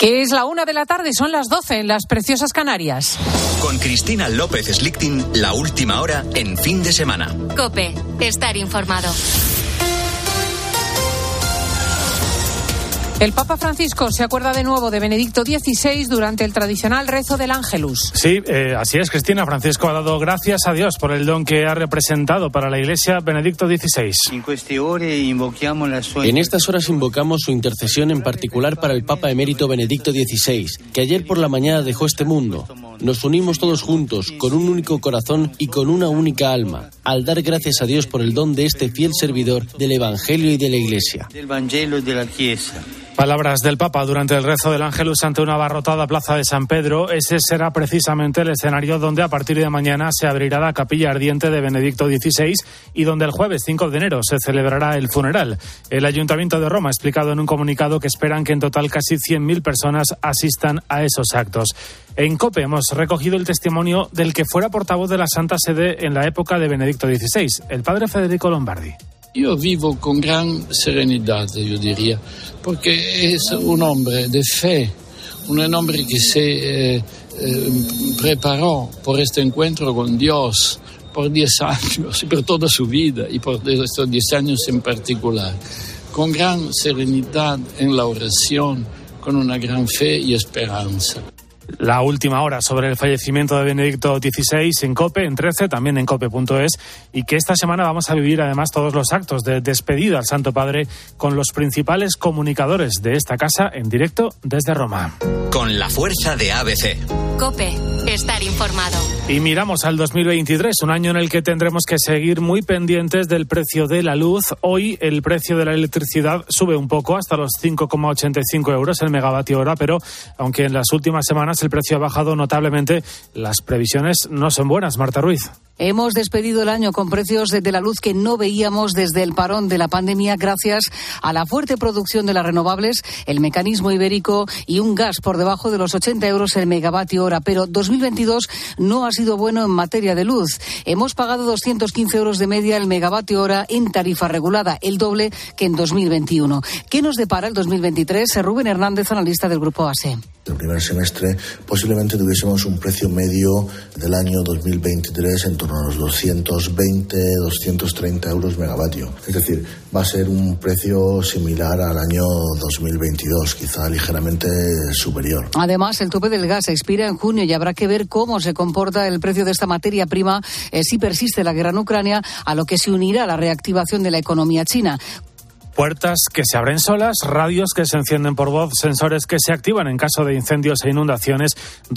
Que es la 1:00 p.m, son las 12 en las preciosas Canarias. Con Cristina López Slichting, la última hora en fin de semana. COPE, estar informado. El Papa Francisco se acuerda de nuevo de Benedicto XVI durante el tradicional rezo del Ángelus. Sí, así es, Cristina. Francisco ha dado gracias a Dios por el don que ha representado para la Iglesia Benedicto XVI. En estas horas invocamos su intercesión en particular para el Papa emérito Benedicto XVI, que ayer por la mañana dejó este mundo. Nos unimos todos juntos, con un único corazón y con una única alma, al dar gracias a Dios por el don de este fiel servidor del Evangelio y de la Iglesia. Palabras del Papa durante el rezo del Ángelus ante una abarrotada plaza de San Pedro. Ese será precisamente el escenario donde a partir de mañana se abrirá la capilla ardiente de Benedicto XVI y donde el jueves 5 de enero se celebrará el funeral. El Ayuntamiento de Roma ha explicado en un comunicado que esperan que en total casi 100.000 personas asistan a esos actos. En COPE hemos recogido el testimonio del que fuera portavoz de la Santa Sede en la época de Benedicto XVI, el padre Federico Lombardi. Yo vivo con gran serenidad, yo diría, porque es un hombre de fe, un hombre que se preparó por este encuentro con Dios por 10 años y por toda su vida y por estos 10 años en particular, con gran serenidad en la oración, con una gran fe y esperanza. La última hora sobre el fallecimiento de Benedicto XVI en COPE, en 13, también en cope.es, y que esta semana vamos a vivir además todos los actos de despedida al Santo Padre con los principales comunicadores de esta casa en directo desde Roma. Con la fuerza de ABC. COPE, estar informado. Y miramos al 2023, un año en el que tendremos que seguir muy pendientes del precio de la luz. Hoy el precio de la electricidad sube un poco hasta los 5,85 euros el megavatio hora, pero aunque en las últimas semanas el precio ha bajado notablemente, las previsiones no son buenas. Marta Ruiz. Hemos despedido el año con precios de la luz que no veíamos desde el parón de la pandemia gracias a la fuerte producción de las renovables, el mecanismo ibérico y un gas por debajo de los 80 euros el megavatio hora. Pero 2022 no ha sido bueno en materia de luz. Hemos pagado 215 euros de media el megavatio hora en tarifa regulada, el doble que en 2021. ¿Qué nos depara el 2023? Rubén Hernández, analista del Grupo ASE. El primer semestre posiblemente tuviésemos un precio medio del año 2023 en torno a los 220, 230 euros megavatio. Es decir, va a ser un precio similar al año 2022, quizá ligeramente superior. Además, el tope del gas expira en junio y habrá que ver cómo se comporta el precio de esta materia prima si persiste la guerra en Ucrania, a lo que se unirá la reactivación de la economía china. Puertas que se abren solas, radios que se encienden por voz, sensores que se activan en caso de incendios e inundaciones.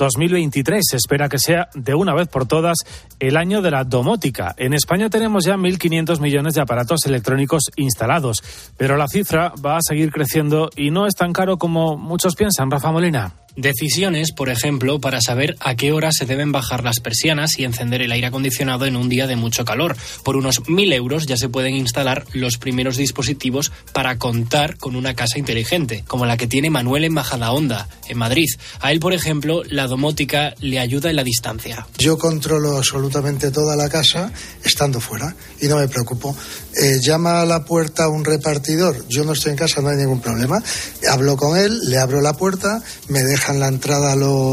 2023 se espera que sea de una vez por todas el año de la domótica. En España tenemos ya 1.500 millones de aparatos electrónicos instalados, pero la cifra va a seguir creciendo y no es tan caro como muchos piensan. Rafa Molina. Decisiones, por ejemplo, para saber a qué hora se deben bajar las persianas y encender el aire acondicionado en un día de mucho calor. Por unos 1.000 euros ya se pueden instalar los primeros dispositivos para contar con una casa inteligente, como la que tiene Manuel en Majadahonda, en Madrid. A él, por ejemplo, la domótica le ayuda en la distancia. Yo controlo absolutamente toda la casa estando fuera y no me preocupo. Llama a la puerta un repartidor, yo no estoy en casa, no hay ningún problema. Hablo con él, le abro la puerta, me deja en la entrada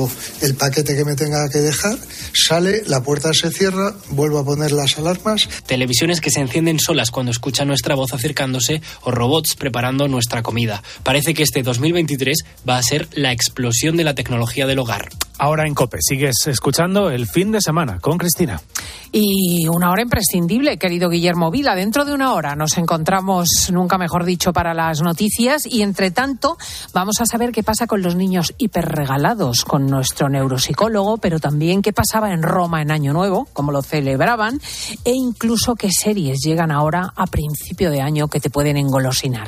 el paquete que me tenga que dejar, sale, la puerta se cierra, vuelvo a poner las alarmas. Televisiones que se encienden solas cuando escuchan nuestra voz acercándose o robots preparando nuestra comida. Parece que este 2023 va a ser la explosión de la tecnología del hogar. Ahora en COPE sigues escuchando el fin de semana con Cristina. Y una hora imprescindible, querido Guillermo Vila. Dentro de una hora nos encontramos, nunca mejor dicho, para las noticias y, entre tanto, vamos a saber qué pasa con los niños hiperregalados con nuestro neuropsicólogo, pero también qué pasaba en Roma en Año Nuevo, cómo lo celebraban, e incluso qué series llegan ahora a principio de año que te pueden engolosinar.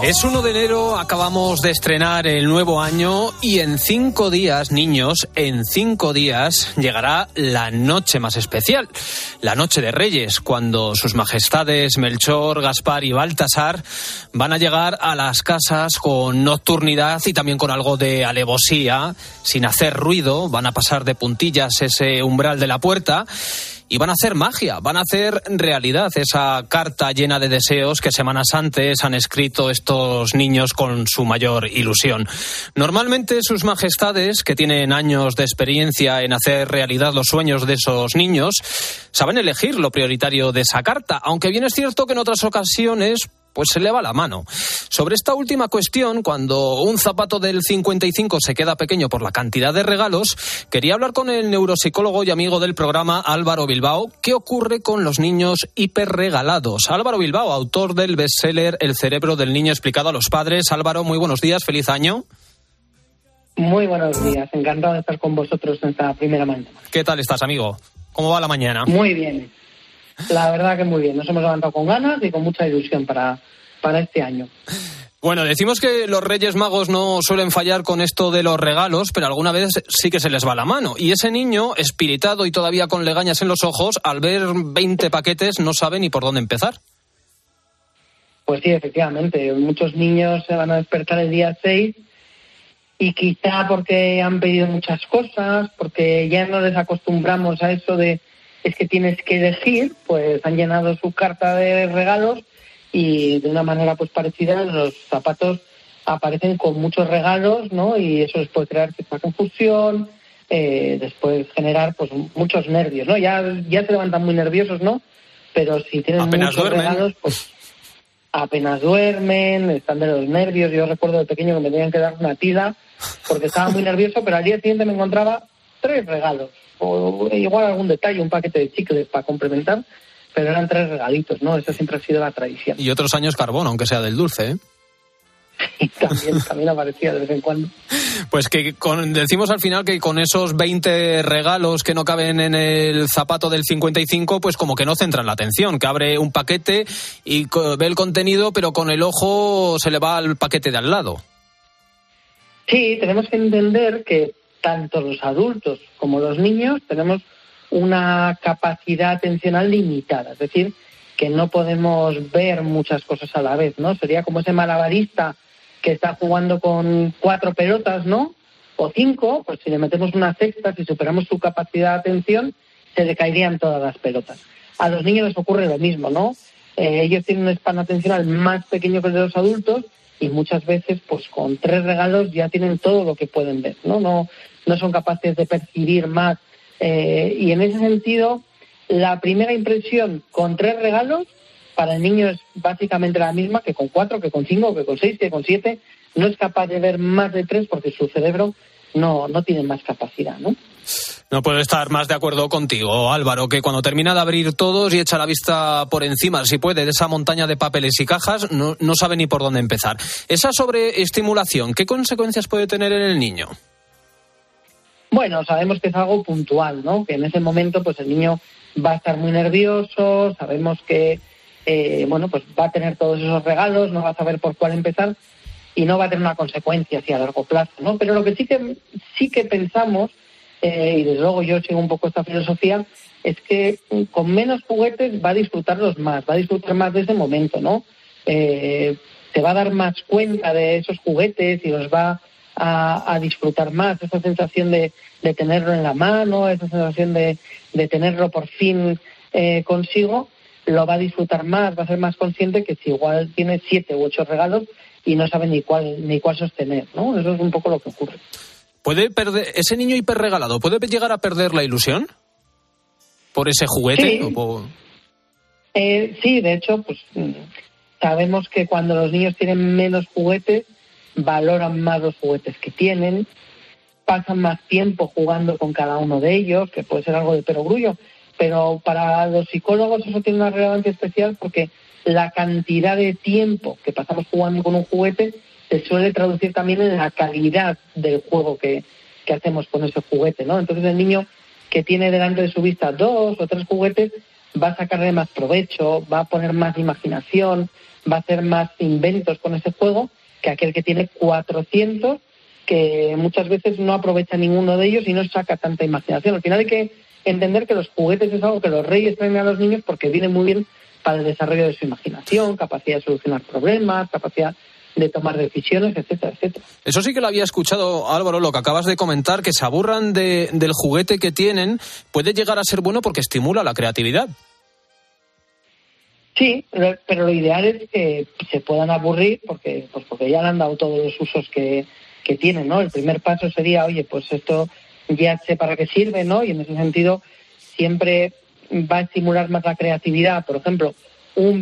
Es 1 de enero, acabamos de estrenar el nuevo año y en 5 días, niños, en 5 días llegará la noche más especial, la noche de Reyes, cuando sus majestades Melchor, Gaspar y Baltasar van a llegar a las casas con nocturnidad y también con algo de alevosía, sin hacer ruido, van a pasar de puntillas ese umbral de la puerta. Y van a hacer magia, van a hacer realidad esa carta llena de deseos que semanas antes han escrito estos niños con su mayor ilusión. Normalmente sus majestades, que tienen años de experiencia en hacer realidad los sueños de esos niños, saben elegir lo prioritario de esa carta, aunque bien es cierto que en otras ocasiones pues se le va la mano. Sobre esta última cuestión, cuando un zapato del 55 se queda pequeño por la cantidad de regalos, quería hablar con el neuropsicólogo y amigo del programa Álvaro Bilbao. ¿Qué ocurre con los niños hiperregalados? Álvaro Bilbao, autor del bestseller El cerebro del niño explicado a los padres. Álvaro, muy buenos días, feliz año. Muy buenos días, encantado de estar con vosotros en esta primera mañana. ¿Qué tal estás, amigo? ¿Cómo va la mañana? Muy bien. La verdad que muy bien, nos hemos levantado con ganas y con mucha ilusión para este año. Bueno, decimos que los Reyes Magos no suelen fallar con esto de los regalos, pero alguna vez sí que se les va la mano. Y ese niño, espiritado y todavía con legañas en los ojos, al ver 20 paquetes no sabe ni por dónde empezar. Pues sí, efectivamente, muchos niños se van a despertar el día 6 y quizá porque han pedido muchas cosas, porque ya no les acostumbramos a eso de es que tienes que elegir, pues han llenado su carta de regalos y de una manera pues parecida los zapatos aparecen con muchos regalos, ¿no? Y eso les puede crear cierta confusión, después generar pues muchos nervios, ¿no? Ya se levantan muy nerviosos, ¿no? Pero si tienen apenas muchos duermen. regalos, pues apenas duermen, están de los nervios. Yo recuerdo de pequeño que me tenían que dar una tila porque estaba muy nervioso, pero al día siguiente me encontraba 3 regalos. O igual algún detalle, un paquete de chicles para complementar, pero eran 3 regalitos, ¿no? Esa siempre ha sido la tradición. Y otros años carbón, aunque sea del dulce, ¿eh? Y también aparecía de vez en cuando. Pues que decimos al final que con esos 20 regalos que no caben en el zapato del 55, pues como que no centran la atención, que abre un paquete y ve el contenido, pero con el ojo se le va al paquete de al lado. Sí, tenemos que entender que tanto los adultos como los niños tenemos una capacidad atencional limitada, es decir, que no podemos ver muchas cosas a la vez, ¿no? Sería como ese malabarista que está jugando con 4 pelotas, ¿no? O 5, pues si le metemos una sexta, si superamos su capacidad de atención, se le caerían todas las pelotas. A los niños les ocurre lo mismo, ¿no? Ellos tienen un span atencional más pequeño que el de los adultos y muchas veces, pues con 3 regalos ya tienen todo lo que pueden ver, ¿no? No son capaces de percibir más. Y en ese sentido, la primera impresión con 3 regalos para el niño es básicamente la misma que con 4, que con 5, que con 6, que con 7. No es capaz de ver más de 3 porque su cerebro no tiene más capacidad, ¿no? No puedo estar más de acuerdo contigo, Álvaro, que cuando termina de abrir todos y echa la vista por encima, si puede, de esa montaña de papeles y cajas, no sabe ni por dónde empezar. Esa sobreestimulación, ¿qué consecuencias puede tener en el niño? Bueno, sabemos que es algo puntual, ¿no? Que en ese momento pues el niño va a estar muy nervioso, sabemos que pues va a tener todos esos regalos, no va a saber por cuál empezar y no va a tener una consecuencia hacia largo plazo, ¿no? Pero lo que sí que pensamos, y desde luego yo sigo un poco esta filosofía, es que con menos juguetes va a disfrutarlos más, va a disfrutar más de ese momento, ¿no? Se va a dar más cuenta de esos juguetes y los va a disfrutar más, esa sensación de tenerlo en la mano, esa sensación de tenerlo por fin consigo, lo va a disfrutar más, va a ser más consciente que si igual tiene 7 u 8 regalos y no sabe ni cuál sostener, ¿no? Eso es un poco lo que ocurre. ¿Puede perder ese niño hiperregalado? ¿Puede llegar a perder la ilusión por ese juguete? Sí, sí, de hecho, pues sabemos que cuando los niños tienen menos juguetes, valoran más los juguetes que tienen, pasan más tiempo jugando con cada uno de ellos, que puede ser algo de perogrullo, pero para los psicólogos eso tiene una relevancia especial porque la cantidad de tiempo que pasamos jugando con un juguete se suele traducir también en la calidad del juego que hacemos con ese juguete, ¿no? Entonces el niño que tiene delante de su vista 2 o 3 juguetes va a sacarle más provecho, va a poner más imaginación, va a hacer más inventos con ese juego que aquel que tiene 400, que muchas veces no aprovecha ninguno de ellos y no saca tanta imaginación. Al final hay que entender que los juguetes es algo que los reyes traen a los niños porque viene muy bien para el desarrollo de su imaginación, capacidad de solucionar problemas, capacidad de tomar decisiones, etcétera, etcétera. Eso sí que lo había escuchado, Álvaro, lo que acabas de comentar, que se aburran del juguete que tienen, puede llegar a ser bueno porque estimula la creatividad. Sí, pero lo ideal es que se puedan aburrir porque ya le han dado todos los usos que tienen, ¿no? El primer paso sería, oye, pues esto ya sé para qué sirve, ¿no? Y en ese sentido siempre va a estimular más la creatividad. Por ejemplo, un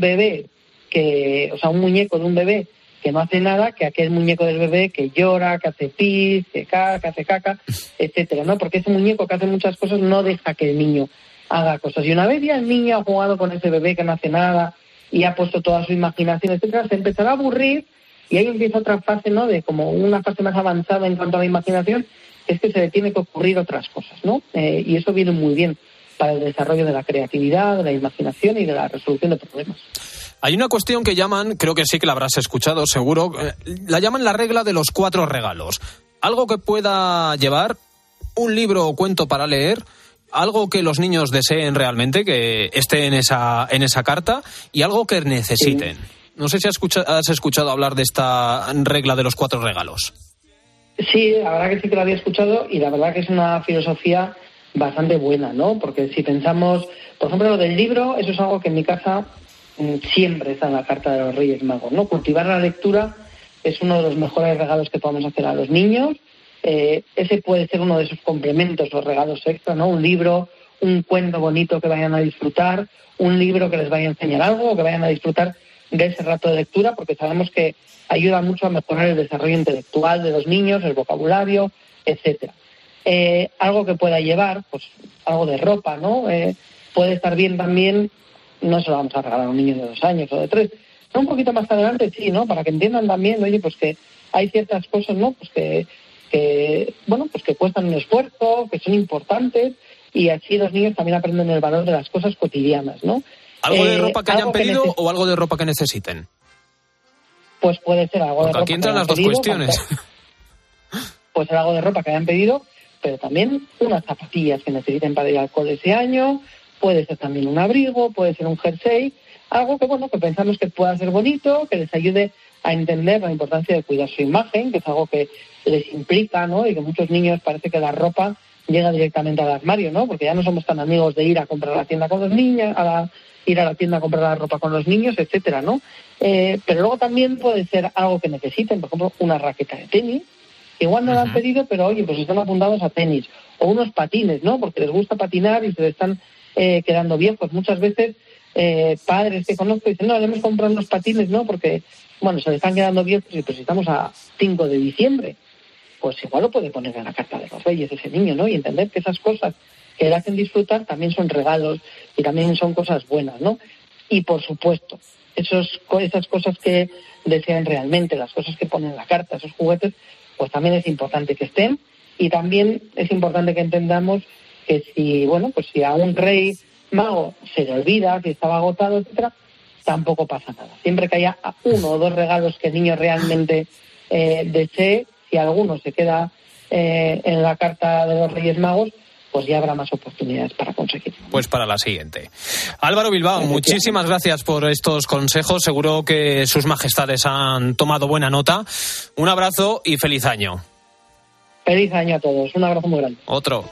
muñeco de un bebé que no hace nada, que aquel muñeco del bebé que llora, que hace pis, que hace caca, etcétera, ¿no? Porque ese muñeco que hace muchas cosas no deja que el niño haga cosas. Y una vez ya el niño ha jugado con ese bebé que no hace nada y ha puesto toda su imaginación, etcétera, se empezará a aburrir y ahí empieza otra fase, ¿no? De como una fase más avanzada en cuanto a la imaginación, es que se le tiene que ocurrir otras cosas, ¿no? Y eso viene muy bien para el desarrollo de la creatividad, de la imaginación y de la resolución de problemas. Hay una cuestión que llaman, creo que sí que la habrás escuchado, seguro, la llaman la regla de los 4 regalos. Algo que pueda llevar, un libro o cuento para leer, algo que los niños deseen realmente, que esté en esa carta, y algo que necesiten. Sí. No sé si has escuchado hablar de esta regla de los 4 regalos. Sí, la verdad que sí que lo había escuchado y la verdad que es una filosofía bastante buena, ¿no? Porque si pensamos, por ejemplo, lo del libro, eso es algo que en mi casa siempre está en la carta de los Reyes Magos, ¿no? Cultivar la lectura es uno de los mejores regalos que podemos hacer a los niños. Ese puede ser uno de sus complementos o regalos extra, ¿no? Un libro, un cuento bonito que vayan a disfrutar, un libro que les vaya a enseñar algo, o que vayan a disfrutar de ese rato de lectura, porque sabemos que ayuda mucho a mejorar el desarrollo intelectual de los niños, el vocabulario, etcétera. Algo que pueda llevar, pues algo de ropa, ¿no? Puede estar bien también, no se lo vamos a regalar a un niño de 2 años o de 3, pero un poquito más adelante sí, ¿no? Para que entiendan también, oye, pues que hay ciertas cosas, ¿no? Pues que cuestan un esfuerzo, que son importantes, y así los niños también aprenden el valor de las cosas cotidianas, ¿no? ¿Algo de ropa que hayan pedido o algo de ropa que necesiten? Pues puede ser algo de ropa. Aquí entran las dos cuestiones. Puede ser algo de ropa que hayan pedido, pero también unas zapatillas que necesiten para ir al cole ese año, puede ser también un abrigo, puede ser un jersey, algo que que pensamos que pueda ser bonito, que les ayude a entender la importancia de cuidar su imagen, que es algo que les implica, ¿no? Y que muchos niños parece que la ropa llega directamente al armario, ¿no? Porque ya no somos tan amigos de ir a comprar a la tienda con los niños, ir a la tienda a comprar la ropa con los niños, etcétera, ¿no? Pero luego también puede ser algo que necesiten, por ejemplo, una raqueta de tenis, que igual no la han pedido, pero oye, pues están apuntados a tenis, o unos patines, ¿no? Porque les gusta patinar y se les están quedando viejos. Muchas veces padres que conozco dicen, no, le hemos comprado unos patines, ¿no? Porque, se le están quedando viejos y pues estamos a 5 de diciembre. Pues igual lo puede poner en la carta de los Reyes ese niño, ¿no? Y entender que esas cosas que le hacen disfrutar también son regalos y también son cosas buenas, ¿no? Y por supuesto, esas cosas que desean realmente, las cosas que ponen en la carta, esos juguetes, pues también es importante que estén, y también es importante que entendamos que si a un rey mago se le olvida, que estaba agotado, etcétera, tampoco pasa nada. Siempre que haya 1 o 2 regalos que el niño realmente desee, si alguno se queda en la carta de los Reyes Magos, pues ya habrá más oportunidades para conseguirlo. Pues para la siguiente. Álvaro Bilbao, muchísimas gracias por estos consejos. Seguro que sus majestades han tomado buena nota. Un abrazo y feliz año. Feliz año a todos. Un abrazo muy grande. Otro.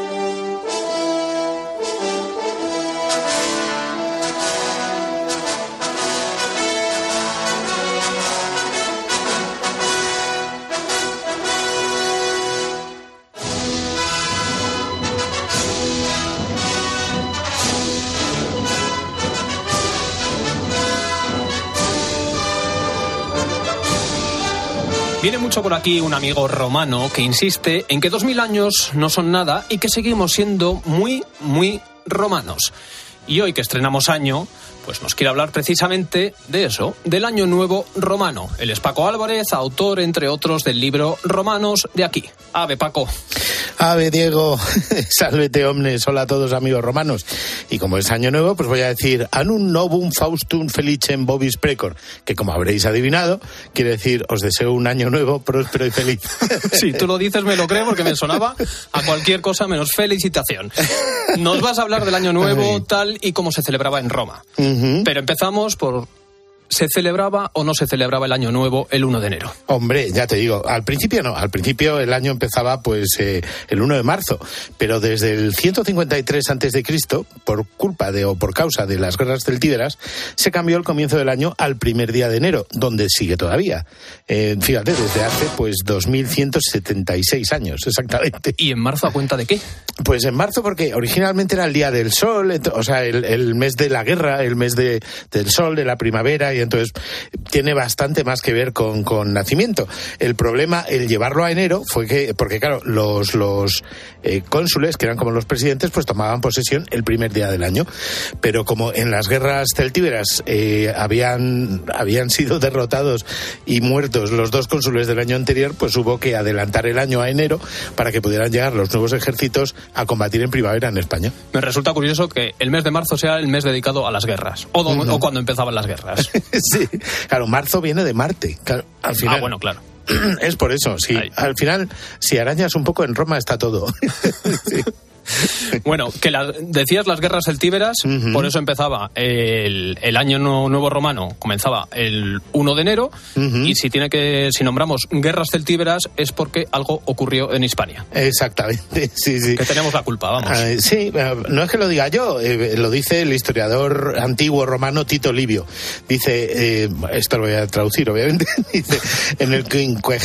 Viene mucho por aquí un amigo romano que insiste en que 2000 años no son nada y que seguimos siendo muy, muy romanos. Y hoy que estrenamos año, pues nos quiere hablar precisamente de eso, del Año Nuevo romano. Él es Paco Álvarez, autor, entre otros, del libro Romanos de aquí. Ave, Paco. Ave, Diego. Salvete omnes. Hola a todos, amigos romanos. Y como es Año Nuevo, pues voy a decir Annum novum faustum felicem vobis precor, que como habréis adivinado, quiere decir os deseo un año nuevo, próspero y feliz. Sí, tú lo dices, me lo creo, porque me sonaba a cualquier cosa menos felicitación. Nos vas a hablar del Año Nuevo tal y como se celebraba en Roma. Pero empezamos por... ¿Se celebraba o no se celebraba el Año Nuevo el 1 de enero? Hombre, ya te digo, al principio no. Al principio el año empezaba pues el 1 de marzo. Pero desde el 153 a.C., por culpa o por causa de las guerras celtíberas, se cambió el comienzo del año al primer día de enero, donde sigue todavía. Fíjate, desde hace pues 2176 años, exactamente. ¿Y en marzo a cuenta de qué? Pues en marzo porque originalmente era el Día del Sol, o sea, el mes de la guerra, el mes del sol, de la primavera, y entonces tiene bastante más que ver con nacimiento. El problema, el llevarlo a enero, fue que, porque claro, los cónsules, que eran como los presidentes, pues tomaban posesión el primer día del año. Pero como en las guerras celtíberas habían sido derrotados y muertos los dos cónsules del año anterior, pues hubo que adelantar el año a enero para que pudieran llegar los nuevos ejércitos a combatir en primavera en España. Me resulta curioso que el mes de marzo sea el mes dedicado a las guerras, o cuando empezaban las guerras. Sí, claro, marzo viene de Marte. Claro, al final, bueno, claro. Es por eso, sí. Ahí. Al final, si arañas un poco en Roma está todo. Sí. Bueno, que decías las guerras celtíberas, por eso empezaba el año nuevo romano, comenzaba el 1 de enero, y si nombramos guerras celtíberas es porque algo ocurrió en Hispania. Exactamente, sí. Que tenemos la culpa, vamos. Sí, no es que lo diga yo, lo dice el historiador antiguo romano Tito Livio. Dice, esto lo voy a traducir obviamente, dice, en el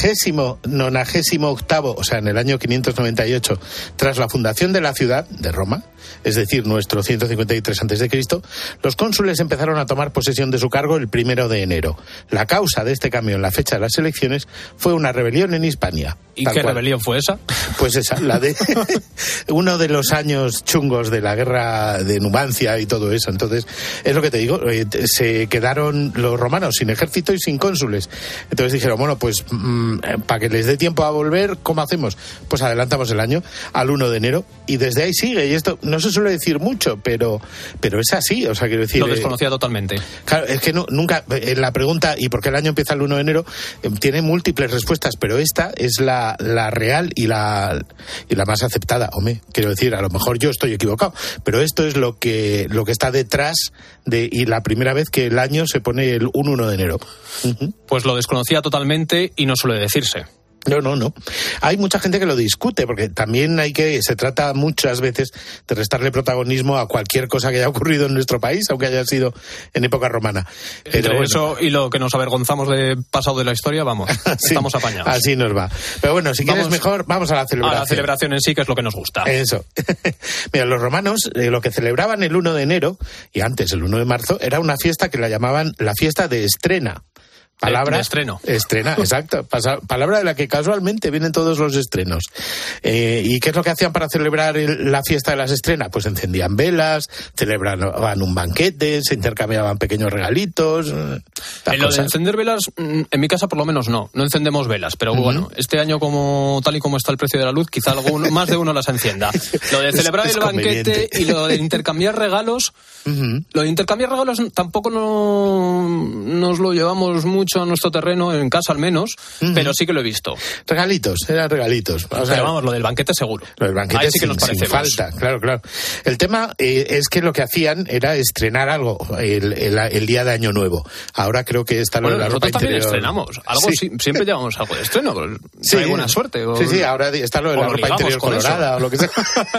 598º, o sea, en el año 598, tras la fundación de la ciudad de Roma, es decir, nuestro 153 a.C., los cónsules empezaron a tomar posesión de su cargo el 1 de enero. La causa de este cambio en la fecha de las elecciones fue una rebelión en Hispania. ¿Y qué rebelión fue esa? Pues esa, la de uno de los años chungos de la guerra de Numancia y todo eso. Entonces, es lo que te digo, se quedaron los romanos sin ejército y sin cónsules. Entonces dijeron, bueno, pues para que les dé tiempo a volver, ¿cómo hacemos? Pues adelantamos el año al 1 de enero y desde ahí sigue. Y esto no se suele decir mucho, pero es así. O sea, quiero decir... Lo desconocía totalmente. Claro, es que nunca... la pregunta, ¿y por qué el año empieza el 1 de enero? Tiene múltiples respuestas, pero esta es la real y la más aceptada. Hombre, quiero decir, a lo mejor yo estoy equivocado, pero esto es lo que está detrás y la primera vez que el año se pone el 1 de enero. Pues lo desconocía totalmente y no suele decirse. No. Hay mucha gente que lo discute, porque también se trata muchas veces de restarle protagonismo a cualquier cosa que haya ocurrido en nuestro país, aunque haya sido en época romana. Pero bueno, eso y lo que nos avergonzamos de pasado de la historia, vamos, sí, estamos apañados. Así nos va. Pero bueno, si quieres mejor, vamos a la celebración. A la celebración en sí, que es lo que nos gusta. Eso. Mira, los romanos lo que celebraban el 1 de enero, y antes el 1 de marzo, era una fiesta que la llamaban la fiesta de estrena. Palabra de estreno. Estrena, exacto. Palabra de la que casualmente vienen todos los estrenos. ¿Y qué es lo que hacían para celebrar la fiesta de las estrenas? Pues encendían velas, celebraban un banquete, se intercambiaban pequeños regalitos. Lo de encender velas, en mi casa por lo menos no encendemos velas, pero bueno, este año tal y como está el precio de la luz, quizá más de uno las encienda. Lo de celebrar el banquete y lo de intercambiar regalos, tampoco nos lo llevamos mucho a nuestro terreno, en casa al menos, pero sí que lo he visto. Eran regalitos. O sea, pero vamos, lo del banquete seguro. Lo del banquete ahí sí que nos parece sin falta, claro. El tema es que lo que hacían era estrenar algo el día de Año Nuevo. Ahora creo que está lo de la ropa interior. Nosotros también estrenamos. Algo siempre llevamos algo de estreno. Hay buena suerte. Sí, ahora está lo de la ropa interior colorada o lo que sea.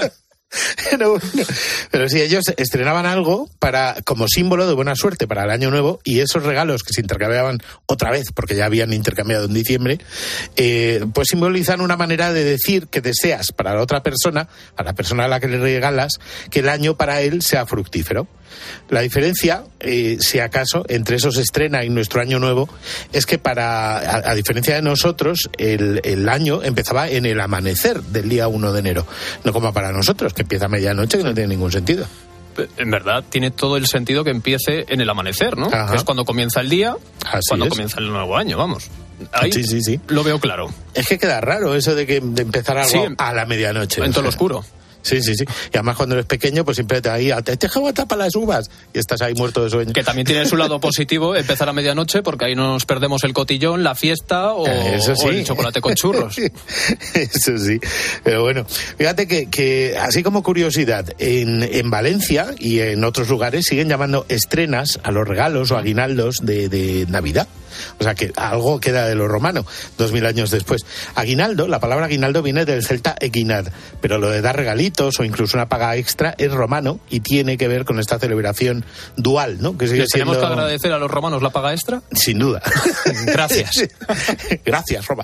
Pero sí, ellos estrenaban algo como símbolo de buena suerte para el Año Nuevo, y esos regalos que se intercambiaban otra vez, porque ya habían intercambiado en diciembre, pues simbolizan una manera de decir que deseas para la otra persona, a la persona a la que le regalas, que el año para él sea fructífero. La diferencia, si acaso, entre esos estrena y nuestro Año Nuevo es que a diferencia de nosotros, el año empezaba en el amanecer del día 1 de enero, no como para nosotros, que empieza a medianoche, que no tiene ningún sentido. en verdad tiene todo el sentido que empiece en el amanecer, ¿no? Que es cuando comienza el día, comienza el nuevo año, vamos. Ahí sí. Lo veo claro. Es que queda raro eso de empezar algo a la medianoche. En todo lo oscuro. Sí. Y además cuando eres pequeño, pues siempre te deja tapa las uvas y estás ahí muerto de sueño. Que también tiene su lado positivo empezar a medianoche, porque ahí no nos perdemos el cotillón, la fiesta o el chocolate con churros. Eso sí. Pero bueno, fíjate que así como curiosidad, en Valencia y en otros lugares siguen llamando estrenas a los regalos o aguinaldos de Navidad. O sea que algo queda de lo romano, 2000 años después. Aguinaldo, la palabra aguinaldo viene del celta eguinad, pero lo de dar regalitos o incluso una paga extra es romano y tiene que ver con esta celebración dual, ¿no? Que sigue ¿Tenemos que agradecer a los romanos la paga extra? Sin duda. Gracias. Gracias, Roma.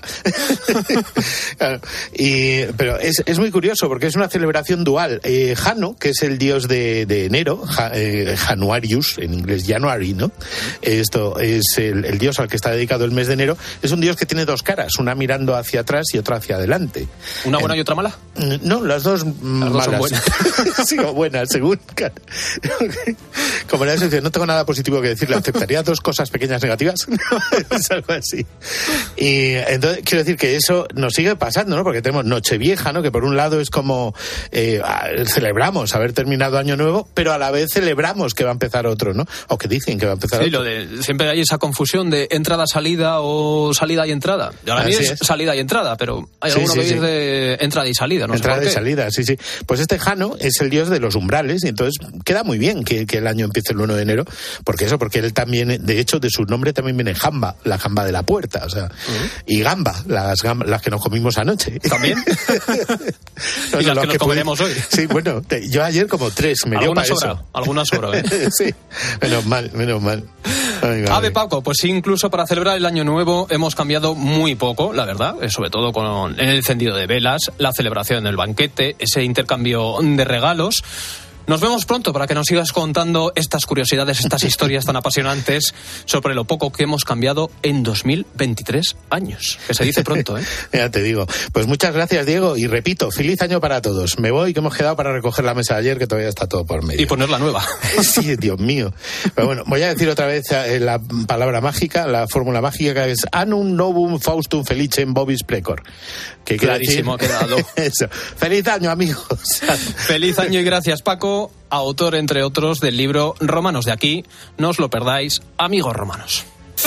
Pero es muy curioso porque es una celebración dual. Jano, que es el dios de enero, Januarius, en inglés January, ¿no? Esto es el dios al que está dedicado el mes de enero, es un dios que tiene dos caras, una mirando hacia atrás y otra hacia adelante. ¿Una buena y otra mala? No, las dos malas. Son buenas. Sí, o buenas, según. Como le dice, no tengo nada positivo que decirle, ¿aceptaría dos cosas pequeñas negativas? Es algo así. Y entonces, quiero decir que eso nos sigue pasando, ¿no? Porque tenemos Nochevieja, ¿no? Que por un lado es como celebramos haber terminado Año Nuevo, pero a la vez celebramos que va a empezar otro, ¿no? O que dicen que va a empezar otro. Sí, siempre hay esa confusión de entrada-salida o salida y entrada. A mí es salida y entrada, pero hay alguno que dice de entrada y salida, no entrada sé por qué. Y salida, sí. Pues este Jano es el dios de los umbrales y entonces queda muy bien que el año empiece el 1 de enero, porque él también, de hecho, de su nombre también viene jamba, la jamba de la puerta, o sea, y gamba, las que nos comimos anoche. ¿También? Y las que nos comeremos hoy. Sí, bueno, yo ayer como 3, me dio para eso. Alguna sobra, ¿eh? Sí, menos mal. Ave Paco, pues sí, incluso para celebrar el Año Nuevo hemos cambiado muy poco, la verdad, sobre todo en el encendido de velas, la celebración del banquete, ese intercambio de regalos. Nos vemos pronto para que nos sigas contando estas curiosidades, estas historias tan apasionantes sobre lo poco que hemos cambiado en 2023 años. Que se dice pronto, ¿eh? Ya te digo. Pues muchas gracias, Diego. Y repito, feliz año para todos. Me voy, que hemos quedado para recoger la mesa de ayer, que todavía está todo por medio. Y poner la nueva. Sí, Dios mío. Pero bueno, voy a decir otra vez la palabra mágica, la fórmula mágica, que es Annum Novum Faustum Felicem Vobis Precor. Que clarísimo ha quedado. Eso. Feliz año, amigos. Feliz año y gracias, Paco. Autor, entre otros, del libro Romanos de aquí. No os lo perdáis, amigos romanos.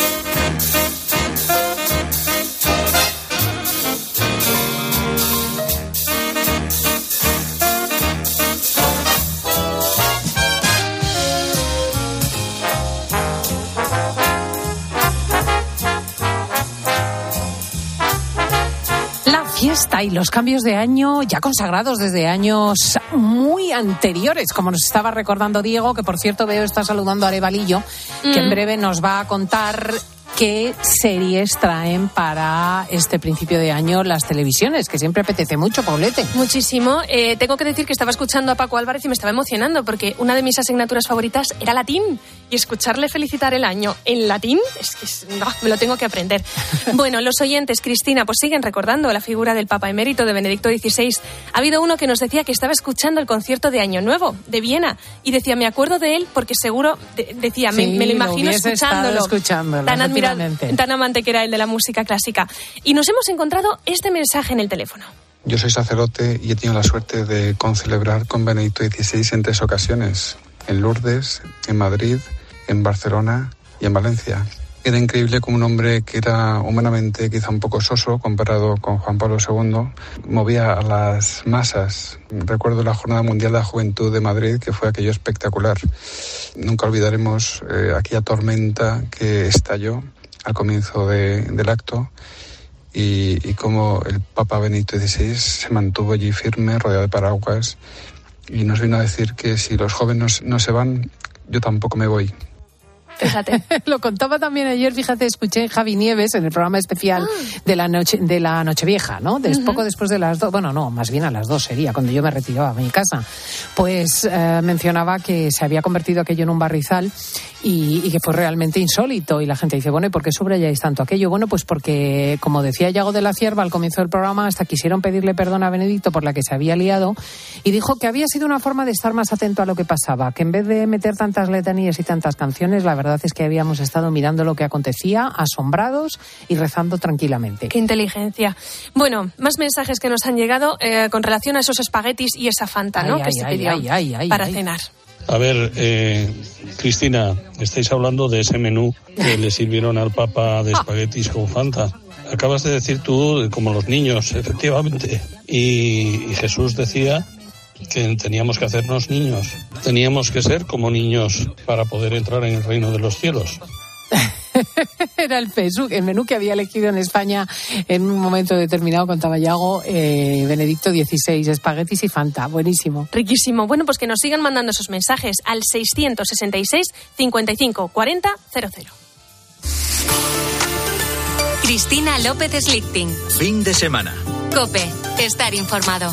Fiesta y los cambios de año ya consagrados desde años muy anteriores, como nos estaba recordando Diego, que por cierto veo está saludando a Arevalillo, que en breve nos va a contar qué series traen para este principio de año las televisiones, que siempre apetece mucho, Paulete. Muchísimo. Tengo que decir que estaba escuchando a Paco Álvarez y me estaba emocionando porque una de mis asignaturas favoritas era latín y escucharle felicitar el año en latín me lo tengo que aprender. Bueno, los oyentes, Cristina, pues siguen recordando la figura del Papa Emérito de Benedicto XVI. Ha habido uno que nos decía que estaba escuchando el concierto de Año Nuevo de Viena y decía, me acuerdo de él porque seguro, decía, sí, me lo imagino escuchándolo. Tan admirado, tan amante que era el de la música clásica. Y nos hemos encontrado este mensaje en el teléfono. Yo soy sacerdote y he tenido la suerte de concelebrar con Benedicto XVI en 3 ocasiones. En Lourdes, en Madrid, en Barcelona y en Valencia. Era increíble como un hombre que era humanamente quizá un poco soso comparado con Juan Pablo II, movía a las masas. Recuerdo la Jornada Mundial de la Juventud de Madrid, que fue aquello espectacular. Nunca olvidaremos aquella tormenta que estalló al comienzo del acto y cómo el Papa Benedicto XVI se mantuvo allí firme, rodeado de paraguas, y nos vino a decir que si los jóvenes no se van, yo tampoco me voy. Fíjate. Lo contaba también ayer, fíjate, escuché en Javi Nieves en el programa especial de la Nochevieja, ¿no? Poco después de las 2, bueno, no, más bien a las 2 sería, cuando yo me retiraba a mi casa. Pues mencionaba que se había convertido aquello en un barrizal y que fue realmente insólito. Y la gente dice, bueno, ¿y por qué subrayáis tanto aquello? Bueno, pues porque, como decía Yago de la Cierva al comienzo del programa, hasta quisieron pedirle perdón a Benedicto por la que se había liado, y dijo que había sido una forma de estar más atento a lo que pasaba, que en vez de meter tantas letanías y tantas canciones, la verdad es que habíamos estado mirando lo que acontecía, asombrados y rezando tranquilamente. Qué inteligencia. Bueno, más mensajes que nos han llegado con relación a esos espaguetis y esa Fanta, ¿no? Que se pidió para cenar. A ver, Cristina, estáis hablando de ese menú que le sirvieron al Papa de espaguetis con Fanta. Acabas de decir tú, como los niños, efectivamente. Y Jesús decía que teníamos que hacernos niños. Teníamos que ser como niños para poder entrar en el reino de los cielos. Era el menú que había elegido en España en un momento determinado, contaba Yago, Benedicto XVI, espaguetis y Fanta. Buenísimo. Riquísimo. Bueno, pues que nos sigan mandando esos mensajes al 666 55 40 00. Cristina López Slichting. Fin de semana. COPE. Estar informado.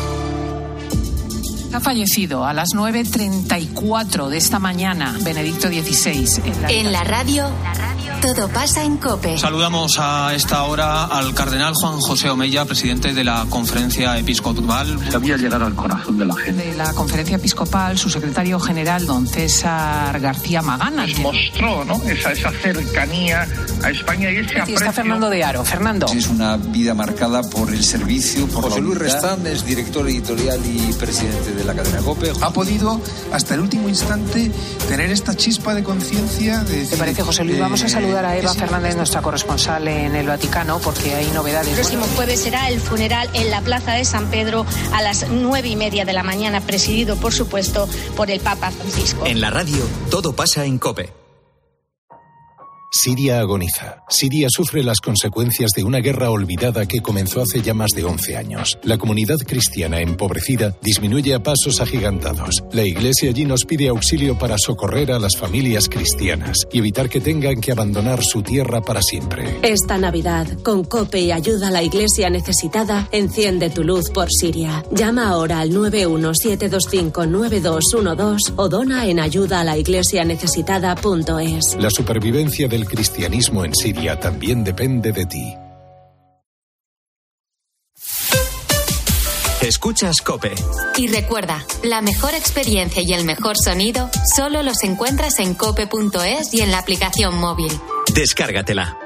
Ha fallecido a las 9:34 de esta mañana Benedicto XVI. En la radio, todo pasa en COPE. Saludamos a esta hora al cardenal Juan José Omeya, presidente de la Conferencia Episcopal. Sabía llegar al corazón de la gente. De la Conferencia Episcopal, su secretario general, don César García Magana. Nos mostró, ¿no?, esa cercanía a España y ese aprecio. Está Fernando de Aro. Fernando. Es una vida marcada por el servicio, por José Luis Restán es director editorial y presidente de la cadena COPE. Ha podido hasta el último instante tener esta chispa de conciencia de decir, ¿te parece, José Luis? Vamos a saludar a Eva Fernández, nuestra corresponsal en el Vaticano, porque hay novedades. El próximo jueves será el funeral en la Plaza de San Pedro a las 9:30 de la mañana, presidido, por supuesto, por el Papa Francisco. En la radio, todo pasa en COPE. Siria agoniza. Siria sufre las consecuencias de una guerra olvidada que comenzó hace ya más de 11 años. La comunidad cristiana empobrecida disminuye a pasos agigantados. La Iglesia allí nos pide auxilio para socorrer a las familias cristianas y evitar que tengan que abandonar su tierra para siempre. Esta Navidad, con COPE y ayuda a la Iglesia necesitada, enciende tu luz por Siria. Llama ahora al 917259212 o dona en ayudaalaiglesianecesitada.es. La supervivencia del cristianismo en Siria también depende de ti. Escuchas COPE. Y recuerda, la mejor experiencia y el mejor sonido solo los encuentras en cope.es y en la aplicación móvil. Descárgatela.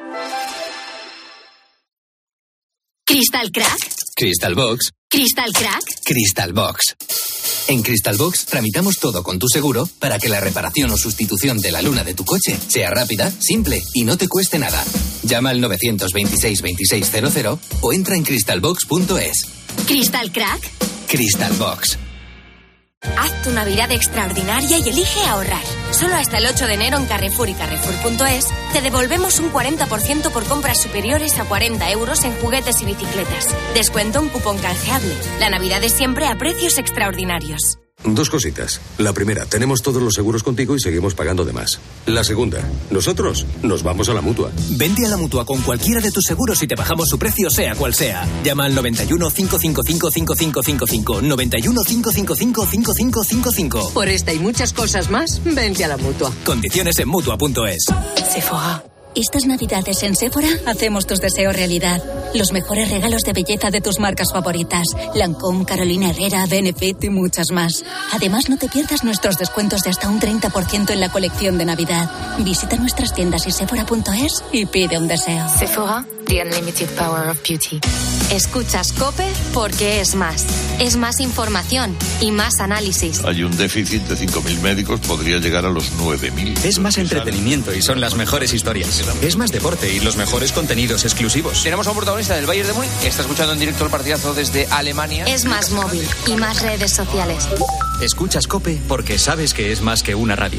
¿Crystal Crack? Crystal Box. ¿Crystal Crack? Crystal Box. En Crystal Box tramitamos todo con tu seguro para que la reparación o sustitución de la luna de tu coche sea rápida, simple y no te cueste nada. Llama al 926 2600 o entra en crystalbox.es. ¿Crystal Crack? Crystal Box. Haz tu Navidad extraordinaria y elige ahorrar. Solo hasta el 8 de enero en Carrefour y Carrefour.es te devolvemos un 40% por compras superiores a 40 euros en juguetes y bicicletas. Descuento un cupón canjeable. La Navidad es siempre a precios extraordinarios. Dos cositas. La primera, tenemos todos los seguros contigo y seguimos pagando de más. La segunda, nosotros nos vamos a la Mutua. Vente a la Mutua con cualquiera de tus seguros y te bajamos su precio, sea cual sea. Llama al 91 555 5555. 91 555 5555. Por esta y muchas cosas más, vente a la Mutua. Condiciones en Mutua.es. Sephora. Estas Navidades en Sephora hacemos tus deseos realidad. Los mejores regalos de belleza de tus marcas favoritas. Lancôme, Carolina Herrera, Benefit y muchas más. Además, no te pierdas nuestros descuentos de hasta un 30% en la colección de Navidad. Visita nuestras tiendas y Sephora.es y pide un deseo. Sephora, the unlimited power of beauty. Escuchas COPE porque es más. Es más información y más análisis. Hay un déficit de 5.000 médicos, podría llegar a los 9.000. Es más entretenimiento y son las mejores historias. Es más deporte y los mejores contenidos exclusivos. Tenemos a un protagonista del Bayern de Múnich que está escuchando en directo el partidazo desde Alemania. Es más móvil y más redes sociales. Escuchas COPE porque sabes que es más que una radio.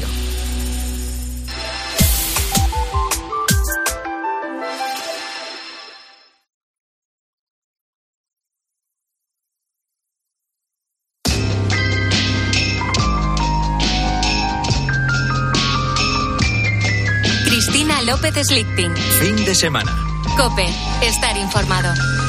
López Slichting. Fin de semana. COPE. Estar informado.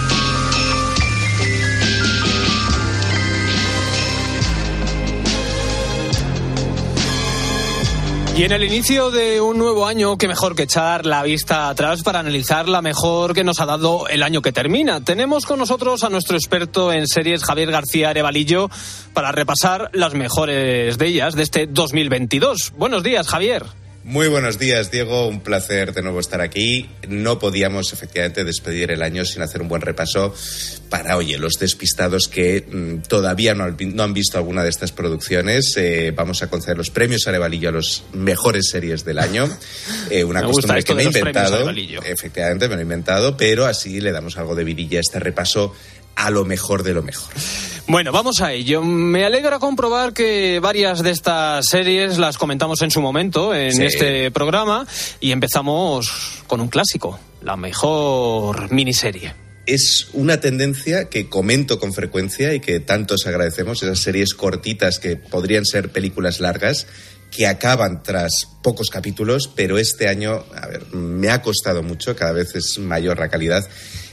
Y en el inicio de un nuevo año, qué mejor que echar la vista atrás para analizar la mejor que nos ha dado el año que termina. Tenemos con nosotros a nuestro experto en series, Javier García Arevalillo, para repasar las mejores de ellas de este 2022. Buenos días, Javier. Muy buenos días, Diego. Un placer de nuevo estar aquí. No podíamos, efectivamente, despedir el año sin hacer un buen repaso para, los despistados que todavía no han visto alguna de estas producciones. Vamos a conceder los premios Arevalillo a las mejores series del año. Una costumbre que me he inventado. Efectivamente, me lo he inventado, pero así le damos algo de vidilla a este repaso a lo mejor de lo mejor. Bueno, vamos a ello. Me alegra comprobar que varias de estas series las comentamos en su momento en este programa y empezamos con un clásico, la mejor miniserie. Es una tendencia que comento con frecuencia y que tantos agradecemos, esas series cortitas que podrían ser películas largas, que acaban tras pocos capítulos, pero este año, me ha costado mucho, cada vez es mayor la calidad.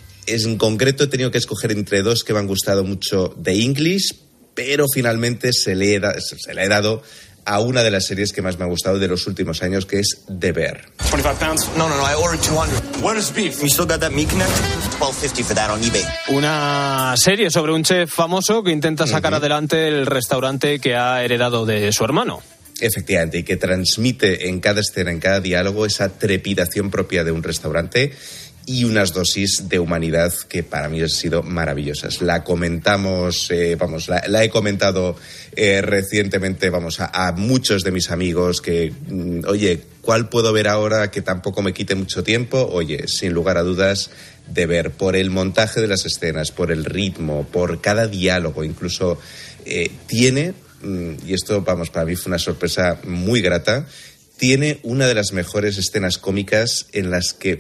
En concreto he tenido que escoger entre dos que me han gustado mucho de English, pero finalmente se le he dado a una de las series que más me ha gustado de los últimos años, que es The Bear. 25 pounds? No, I ordered 200. Where is beef? You still got that meat connect? $12.50 for that on eBay. Una serie sobre un chef famoso que intenta sacar adelante el restaurante que ha heredado de su hermano. Efectivamente, y que transmite en cada escena, en cada diálogo, esa trepidación propia de un restaurante y unas dosis de humanidad que para mí han sido maravillosas. La comentamos, la he comentado recientemente, a muchos de mis amigos que, ¿cuál puedo ver ahora que tampoco me quite mucho tiempo? Sin lugar a dudas, de ver por el montaje de las escenas, por el ritmo, por cada diálogo, incluso tiene, y esto, para mí fue una sorpresa muy grata, tiene una de las mejores escenas cómicas en las que,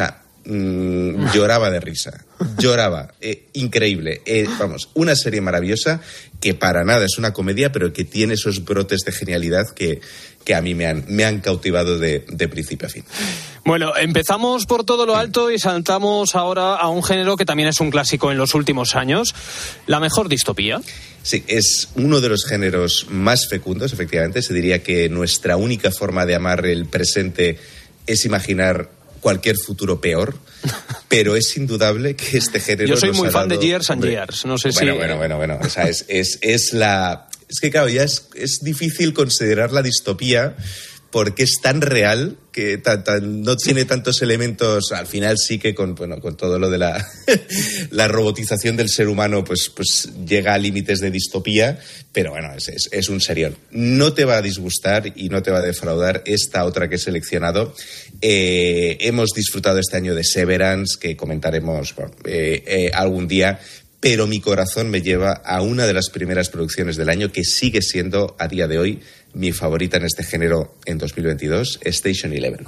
lloraba de risa, increíble, una serie maravillosa que para nada es una comedia, pero que tiene esos brotes de genialidad que a mí me han cautivado de principio a fin. Bueno, empezamos por todo lo alto y saltamos ahora a un género que también es un clásico en los últimos años, la mejor distopía. Sí, es uno de los géneros más fecundos, efectivamente. Se diría que nuestra única forma de amar el presente es imaginar cualquier futuro peor, pero es indudable que este género... Yo soy muy fan de Years and Years, no sé si... Bueno, o sea, es la... Es que claro, ya es difícil considerar la distopía porque es tan real que no tiene tantos elementos. Al final sí que con todo lo de la robotización del ser humano pues llega a límites de distopía, pero es un serión. No te va a disgustar y no te va a defraudar esta otra que he seleccionado. Hemos disfrutado este año de Severance, que comentaremos algún día, pero mi corazón me lleva a una de las primeras producciones del año que sigue siendo a día de hoy mi favorita en este género en 2022, Station 11.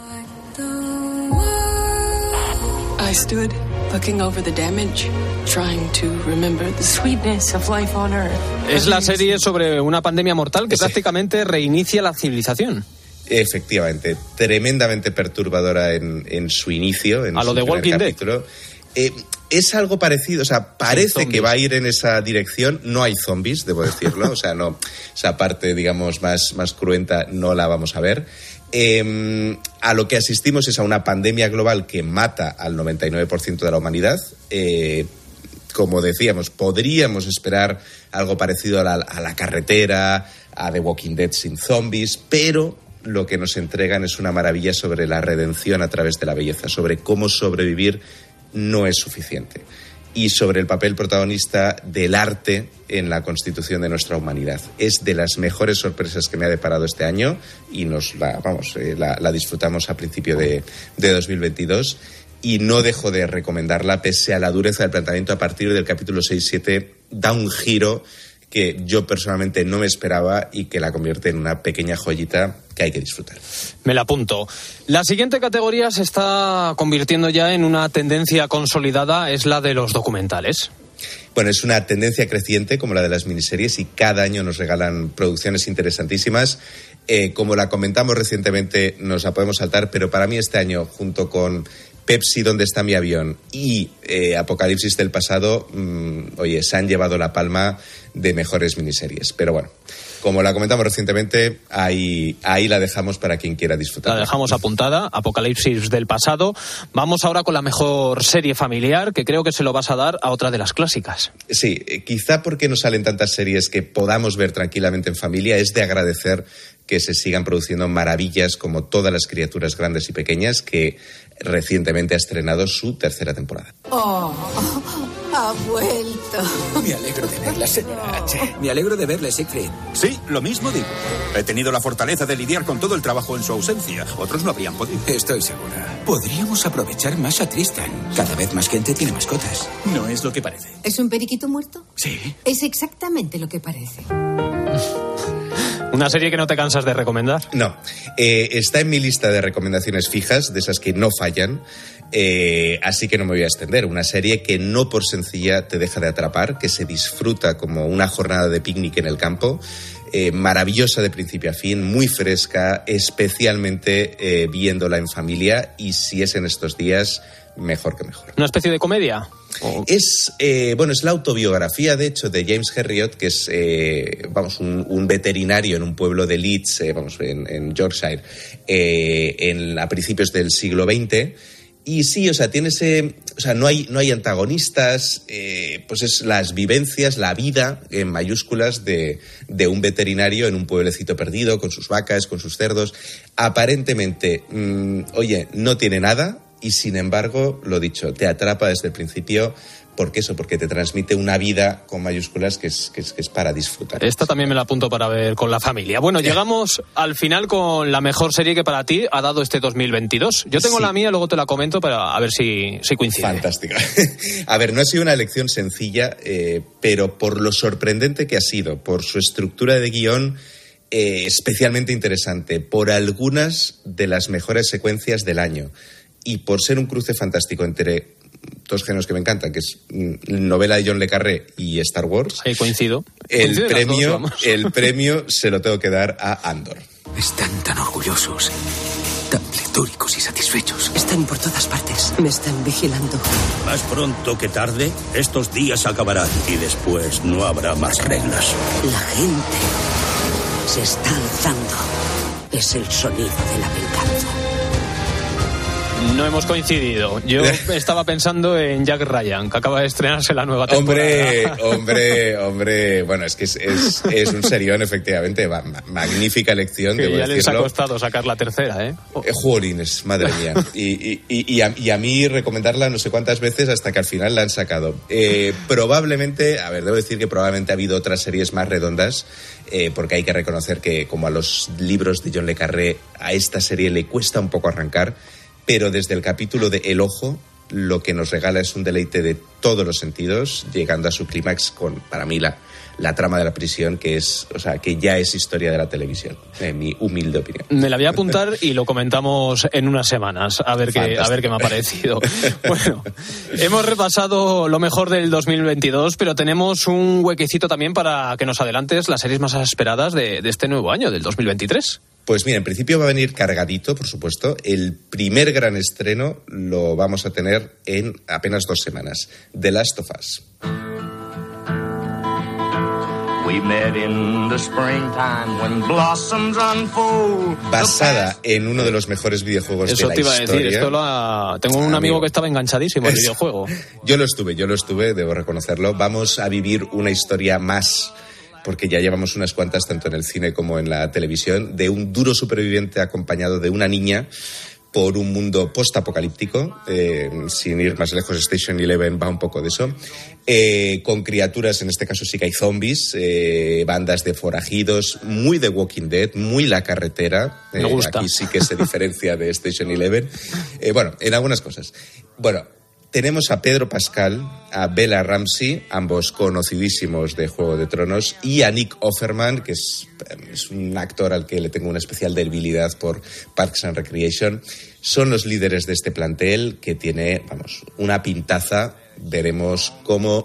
I stood looking over the damage, trying to remember the sweetness of life on Earth. Es la serie sobre una pandemia mortal que prácticamente reinicia la civilización. Efectivamente, tremendamente perturbadora en su inicio, en a lo de Walking Dead. Es algo parecido, parece que va a ir en esa dirección. No hay zombies, debo decirlo, no, esa parte, digamos, más cruenta no la vamos a ver. A lo que asistimos es a una pandemia global que mata al 99% de la humanidad. Como decíamos, podríamos esperar algo parecido a la carretera, a The Walking Dead sin zombies, pero lo que nos entregan es una maravilla sobre la redención a través de la belleza, sobre cómo sobrevivir no es suficiente, y sobre el papel protagonista del arte en la constitución de nuestra humanidad. Es de las mejores sorpresas que me ha deparado este año y la disfrutamos a principio de 2022 y no dejo de recomendarla pese a la dureza del planteamiento. A partir del capítulo 6-7 da un giro que yo personalmente no me esperaba y que la convierte en una pequeña joyita que hay que disfrutar. Me la apunto. La siguiente categoría se está convirtiendo ya en una tendencia consolidada, es la de los documentales. Bueno, es una tendencia creciente como la de las miniseries y cada año nos regalan producciones interesantísimas. Como la comentamos recientemente, nos la podemos saltar, pero para mí este año, junto con Pepsi, ¿Dónde está mi avión? Y Apocalipsis del pasado, se han llevado la palma de mejores miniseries. Pero bueno, como la comentamos recientemente, ahí la dejamos para quien quiera disfrutar. La dejamos apuntada, Apocalipsis del pasado. Vamos ahora con la mejor serie familiar, que creo que se lo vas a dar a otra de las clásicas. Sí, quizá porque no salen tantas series que podamos ver tranquilamente en familia, es de agradecer que se sigan produciendo maravillas como Todas las criaturas grandes y pequeñas, que recientemente ha estrenado su tercera temporada. Oh, ha vuelto. Me alegro de verla, señora H. Me alegro de verle, Siegfried. Sí, lo mismo digo. He tenido la fortaleza de lidiar con todo el trabajo en su ausencia. Otros no habrían podido. Estoy segura. Podríamos aprovechar más a Tristan. Cada vez más gente tiene mascotas. No es lo que parece. ¿Es un periquito muerto? Sí. Es exactamente lo que parece. ¿Una serie que no te cansas de recomendar? No. Está en mi lista de recomendaciones fijas, de esas que no fallan, así que no me voy a extender. Una serie que no por sencilla te deja de atrapar, que se disfruta como una jornada de picnic en el campo, maravillosa de principio a fin, muy fresca, especialmente viéndola en familia, y si es en estos días, mejor que mejor. ¿Una especie de comedia? Es la autobiografía, de hecho, de James Herriot, que es un veterinario en un pueblo de Leeds, en Yorkshire, a principios del siglo XX. Y sí, tiene no hay antagonistas, pues es las vivencias, la vida en mayúsculas de un veterinario en un pueblecito perdido, con sus vacas, con sus cerdos. Aparentemente, no tiene nada. Y sin embargo, lo dicho, te atrapa desde el principio. Porque te transmite una vida con mayúsculas que es para disfrutar. Esta también me la apunto para ver con la familia. Bueno, llegamos al final con la mejor serie que para ti ha dado este 2022. Yo tengo la mía, luego te la comento, para a ver si coincide. Fantástica. A ver, no ha sido una elección sencilla, pero por lo sorprendente que ha sido, por su estructura de guión especialmente interesante, por algunas de las mejores secuencias del año, y por ser un cruce fantástico entre dos géneros que me encantan, que es novela de John le Carré y Star Wars. Ahí coincido. El premio se lo tengo que dar a Andor. Están tan orgullosos, tan pletóricos y satisfechos. Están por todas partes. Me están vigilando. Más pronto que tarde, estos días acabarán y después no habrá más reglas. La gente se está alzando. Es el sonido de la venganza. No hemos coincidido. Yo estaba pensando en Jack Ryan, que acaba de estrenarse la nueva temporada. Hombre. Bueno, es que es un serión, efectivamente. Magnífica elección, que debo ya decirlo. les ha costado sacar la tercera, ¿eh? Jolines, madre mía. Y a mí recomendarla no sé cuántas veces hasta que al final la han sacado. Probablemente, debo decir que probablemente ha habido otras series más redondas, porque hay que reconocer que, como a los libros de John le Carré, a esta serie le cuesta un poco arrancar. Pero desde el capítulo de El Ojo, lo que nos regala es un deleite de todos los sentidos, llegando a su clímax con, para mí, la trama de la prisión, que ya es historia de la televisión, en mi humilde opinión. Me la voy a apuntar y lo comentamos en unas semanas, a ver qué me ha parecido. Bueno, hemos repasado lo mejor del 2022, pero tenemos un huequecito también para que nos adelantes las series más esperadas de este nuevo año, del 2023. Pues mira, en principio va a venir cargadito, por supuesto. El primer gran estreno lo vamos a tener en apenas 2 semanas. The Last of Us. Basada en uno de los mejores videojuegos de la historia. Eso te iba a decir. Tengo un amigo que estaba enganchadísimo al videojuego. Yo lo estuve, debo reconocerlo. Vamos a vivir una historia más, porque ya llevamos unas cuantas, tanto en el cine como en la televisión, de un duro superviviente acompañado de una niña por un mundo post-apocalíptico, sin ir más lejos, Station Eleven va un poco de eso, con criaturas, en este caso sí que hay zombies, bandas de forajidos, muy de Walking Dead, muy La Carretera, me gusta. Aquí sí que se diferencia de Station Eleven, en algunas cosas. Tenemos a Pedro Pascal, a Bella Ramsey, ambos conocidísimos de Juego de Tronos, y a Nick Offerman, que es un actor al que le tengo una especial debilidad por Parks and Recreation. Son los líderes de este plantel, que tiene, una pintaza. Veremos cómo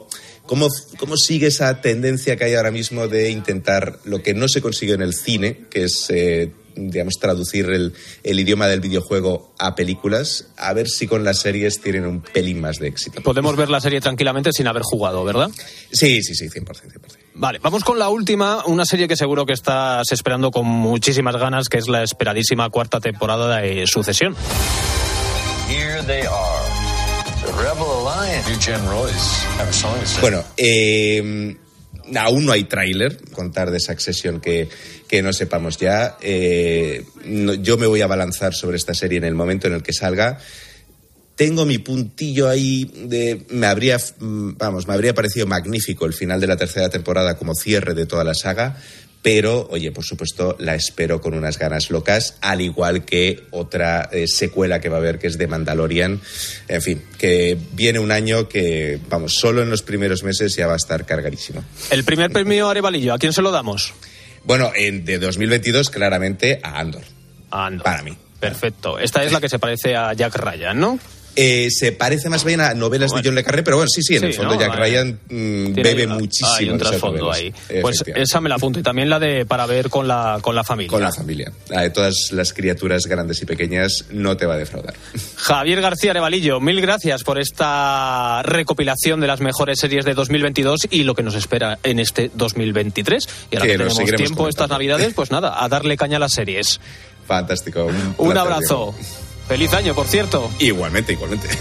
¿Cómo sigue esa tendencia que hay ahora mismo de intentar lo que no se consigue en el cine, que es, digamos, traducir el idioma del videojuego a películas? A ver si con las series tienen un pelín más de éxito. Podemos ver la serie tranquilamente sin haber jugado, ¿verdad? Sí, 100%. Vale, vamos con la última, una serie que seguro que estás esperando con muchísimas ganas, que es la esperadísima 4ª temporada de Sucesión. Here they are. The Rebel Alliance. New Gen Royce. Have a song to say. Bueno, aún no hay tráiler, contar de Succession que no sepamos ya. Yo me voy a abalanzar sobre esta serie en el momento en el que salga. Tengo mi puntillo ahí me habría parecido magnífico el final de la 3ª temporada como cierre de toda la saga, pero, oye, por supuesto, la espero con unas ganas locas, al igual que otra secuela que va a haber, que es de Mandalorian. En fin, que viene un año que, solo en los primeros meses ya va a estar cargadísimo. El primer premio Arevalillo, ¿a quién se lo damos? Bueno, de 2022, claramente, a Andor. Para mí. Perfecto. Esta es la que se parece a Jack Ryan, ¿no? Se parece más bien a novelas de John le Carré, pero bueno, sí, en el fondo, ¿no? Jack Ryan bebe muchísimo. Hay un trasfondo ahí. Pues esa me la apunto. Y también la de para ver con la familia. Con la familia. La de todas las criaturas grandes y pequeñas no te va a defraudar. Javier García Arevalillo, mil gracias por esta recopilación de las mejores series de 2022 y lo que nos espera en este 2023. Y ahora que tenemos tiempo estas Navidades, pues nada, a darle caña a las series. Fantástico. Un abrazo. Feliz año, por cierto. Igualmente.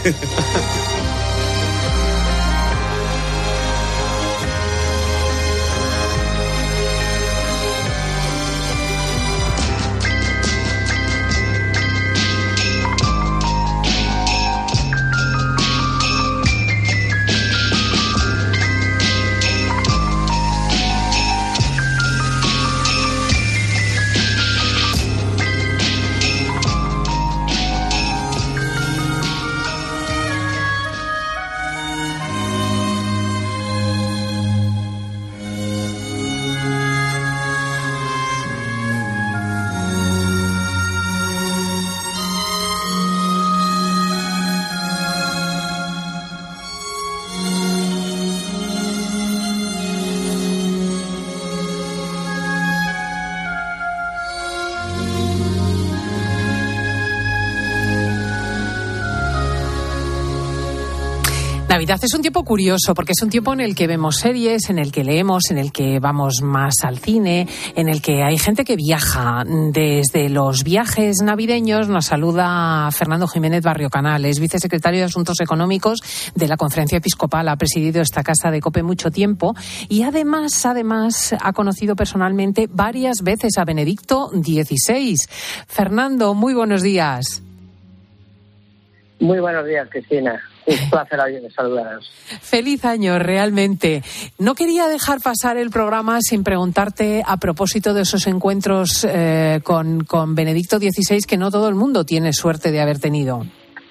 Navidad es un tiempo curioso porque es un tiempo en el que vemos series, en el que leemos, en el que vamos más al cine, en el que hay gente que viaja. Desde los viajes navideños nos saluda Fernando Jiménez Barrio Canal, es vicesecretario de Asuntos Económicos de la Conferencia Episcopal, ha presidido esta casa de COPE mucho tiempo y además ha conocido personalmente varias veces a Benedicto XVI. Fernando, muy buenos días. Muy buenos días, Cristina. Un placer saludaros. Feliz año, realmente. No quería dejar pasar el programa sin preguntarte a propósito de esos encuentros con Benedicto XVI que no todo el mundo tiene suerte de haber tenido.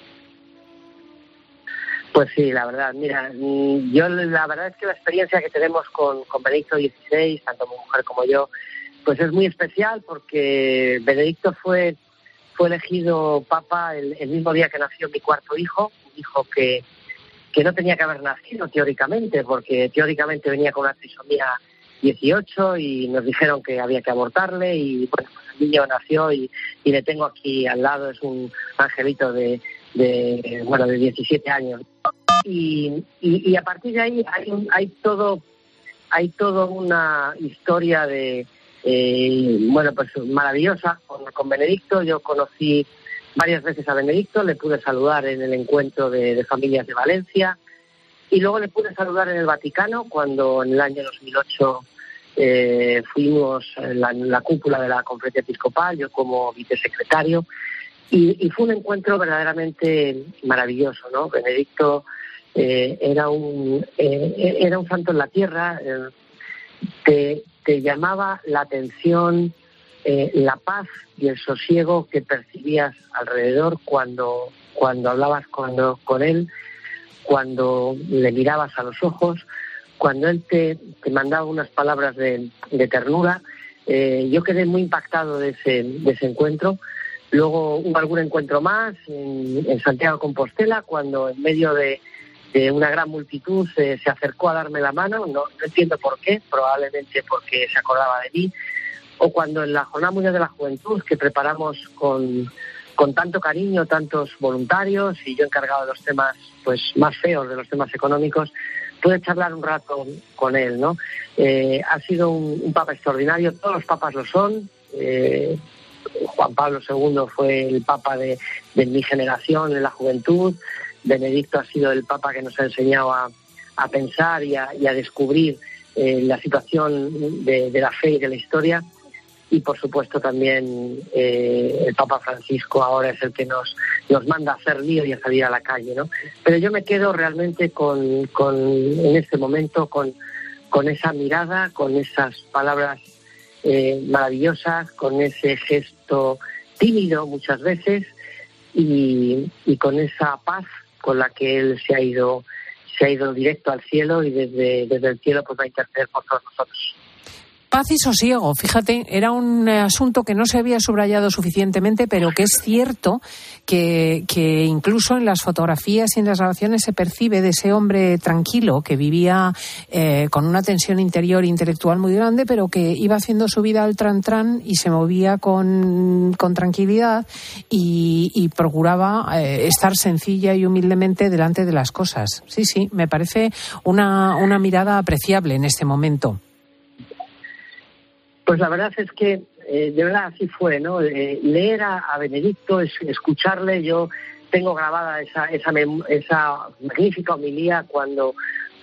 Pues sí, la verdad. Mira, la verdad es que la experiencia que tenemos con Benedicto XVI, tanto mi mujer como yo, pues es muy especial porque Benedicto fue elegido papa el mismo día que nació mi cuarto hijo, un hijo que no tenía que haber nacido teóricamente, porque teóricamente venía con una trisomía 18 y nos dijeron que había que abortarle y bueno, pues el niño nació y le tengo aquí al lado, es un angelito de 17 años. Y a partir de ahí hay todo una historia de pues maravillosa con Benedicto. Yo conocí varias veces a Benedicto, le pude saludar en el encuentro de familias de Valencia y luego le pude saludar en el Vaticano cuando en el año 2008 fuimos en la cúpula de la Conferencia Episcopal, yo como vicesecretario, y fue un encuentro verdaderamente maravilloso, ¿no? Benedicto era un santo en la tierra, te llamaba la atención la paz y el sosiego que percibías alrededor cuando hablabas con él, cuando le mirabas a los ojos, cuando él te mandaba unas palabras de ternura. Yo quedé muy impactado de ese encuentro. Luego hubo algún encuentro más en Santiago de Compostela, cuando en medio de una gran multitud se acercó a darme la mano, no entiendo por qué, probablemente porque se acordaba de mí, o cuando en la Jornada Mundial de la Juventud, que preparamos con tanto cariño, tantos voluntarios, y yo encargado de los temas pues más feos, de los temas económicos, pude charlar un rato con él, ¿no? Ha sido un papa extraordinario, todos los papas lo son. Juan Pablo II fue el papa de mi generación en la juventud. Benedicto ha sido el papa que nos ha enseñado a pensar y a descubrir la situación de la fe y de la historia. Y por supuesto también el Papa Francisco ahora es el que nos manda a hacer lío y a salir a la calle, ¿no? Pero yo me quedo realmente en este momento con esa mirada, con esas palabras maravillosas, con ese gesto tímido muchas veces y con esa paz con la que él se ha ido directo al cielo y desde el cielo pues va a interceder por todos nosotros. Paz y sosiego, fíjate, era un asunto que no se había subrayado suficientemente, pero que es cierto que incluso en las fotografías y en las grabaciones se percibe de ese hombre tranquilo que vivía con una tensión interior intelectual muy grande, pero que iba haciendo su vida al tran y se movía con tranquilidad y procuraba estar sencilla y humildemente delante de las cosas. Sí, me parece una mirada apreciable en este momento. Pues la verdad es que de verdad así fue, ¿no? Leer a Benedicto, escucharle, yo tengo grabada esa magnífica homilía cuando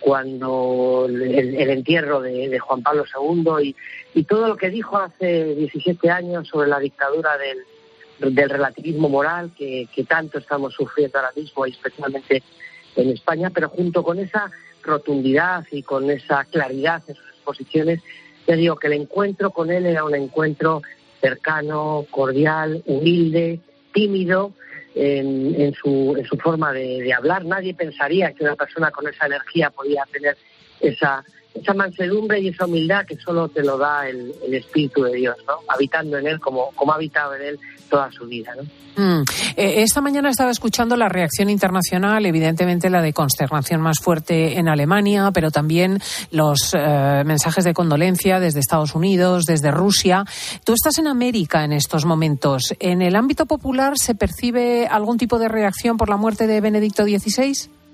el entierro de Juan Pablo II y todo lo que dijo hace 17 años sobre la dictadura del relativismo moral que tanto estamos sufriendo ahora mismo, y especialmente en España, pero junto con esa rotundidad y con esa claridad en sus exposiciones. Te digo que el encuentro con él era un encuentro cercano, cordial, humilde, tímido en su forma de hablar. Nadie pensaría que una persona con esa energía podía tener esa mansedumbre y esa humildad que solo te lo da el Espíritu de Dios, ¿no? Habitando en él como ha habitado en él toda su vida, ¿no? Esta mañana estaba escuchando la reacción internacional, evidentemente la de consternación más fuerte en Alemania, pero también los mensajes de condolencia desde Estados Unidos, desde Rusia. Tú estás en América en estos momentos. ¿En el ámbito popular se percibe algún tipo de reacción por la muerte de Benedicto XVI?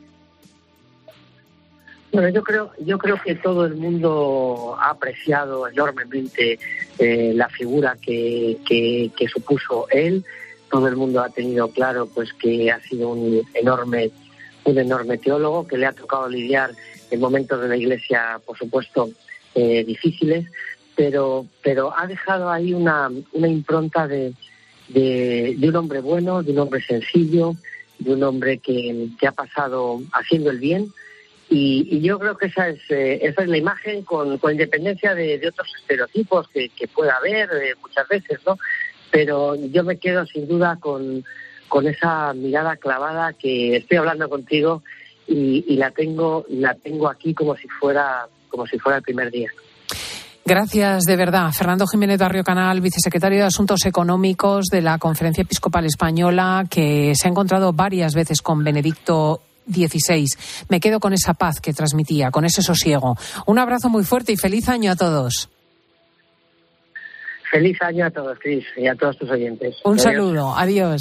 Bueno, yo creo que todo el mundo ha apreciado enormemente la figura que supuso él. Todo el mundo ha tenido claro pues que ha sido un enorme teólogo, que le ha tocado lidiar en momentos de la Iglesia, por supuesto, difíciles, pero ha dejado ahí una impronta de un hombre bueno, de un hombre sencillo, de un hombre que ha pasado haciendo el bien. Y yo creo que esa es la imagen con independencia de otros estereotipos que pueda haber muchas veces, ¿no? Pero yo me quedo sin duda con esa mirada clavada que estoy hablando contigo y la tengo aquí como si fuera el primer día. Gracias, de verdad. Fernando Jiménez Barrio Canal, vicesecretario de Asuntos Económicos de la Conferencia Episcopal Española, que se ha encontrado varias veces con Benedicto XVI. Me quedo con esa paz que transmitía, con ese sosiego. Un abrazo muy fuerte y feliz año a todos. Feliz año a todos, Cris, y a todos tus oyentes. Un saludo. Adiós.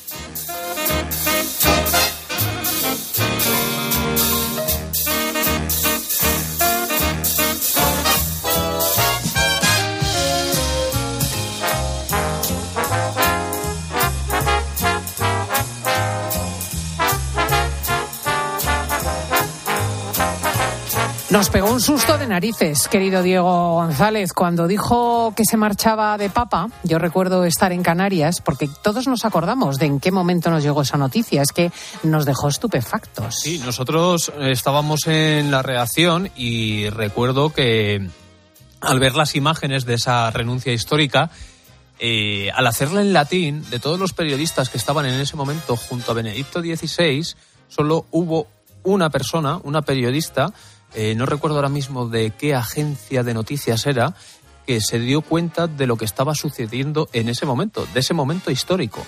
Nos pegó un susto de narices, querido Diego González, cuando dijo que se marchaba de Papa. Yo recuerdo estar en Canarias, porque todos nos acordamos de en qué momento nos llegó esa noticia. Es que nos dejó estupefactos. Sí, nosotros estábamos en la redacción y recuerdo que al ver las imágenes de esa renuncia histórica, al hacerla en latín, de todos los periodistas que estaban en ese momento junto a Benedicto XVI, solo hubo una persona, una periodista, no recuerdo ahora mismo de qué agencia de noticias era, que se dio cuenta de lo que estaba sucediendo en ese momento, de ese momento histórico.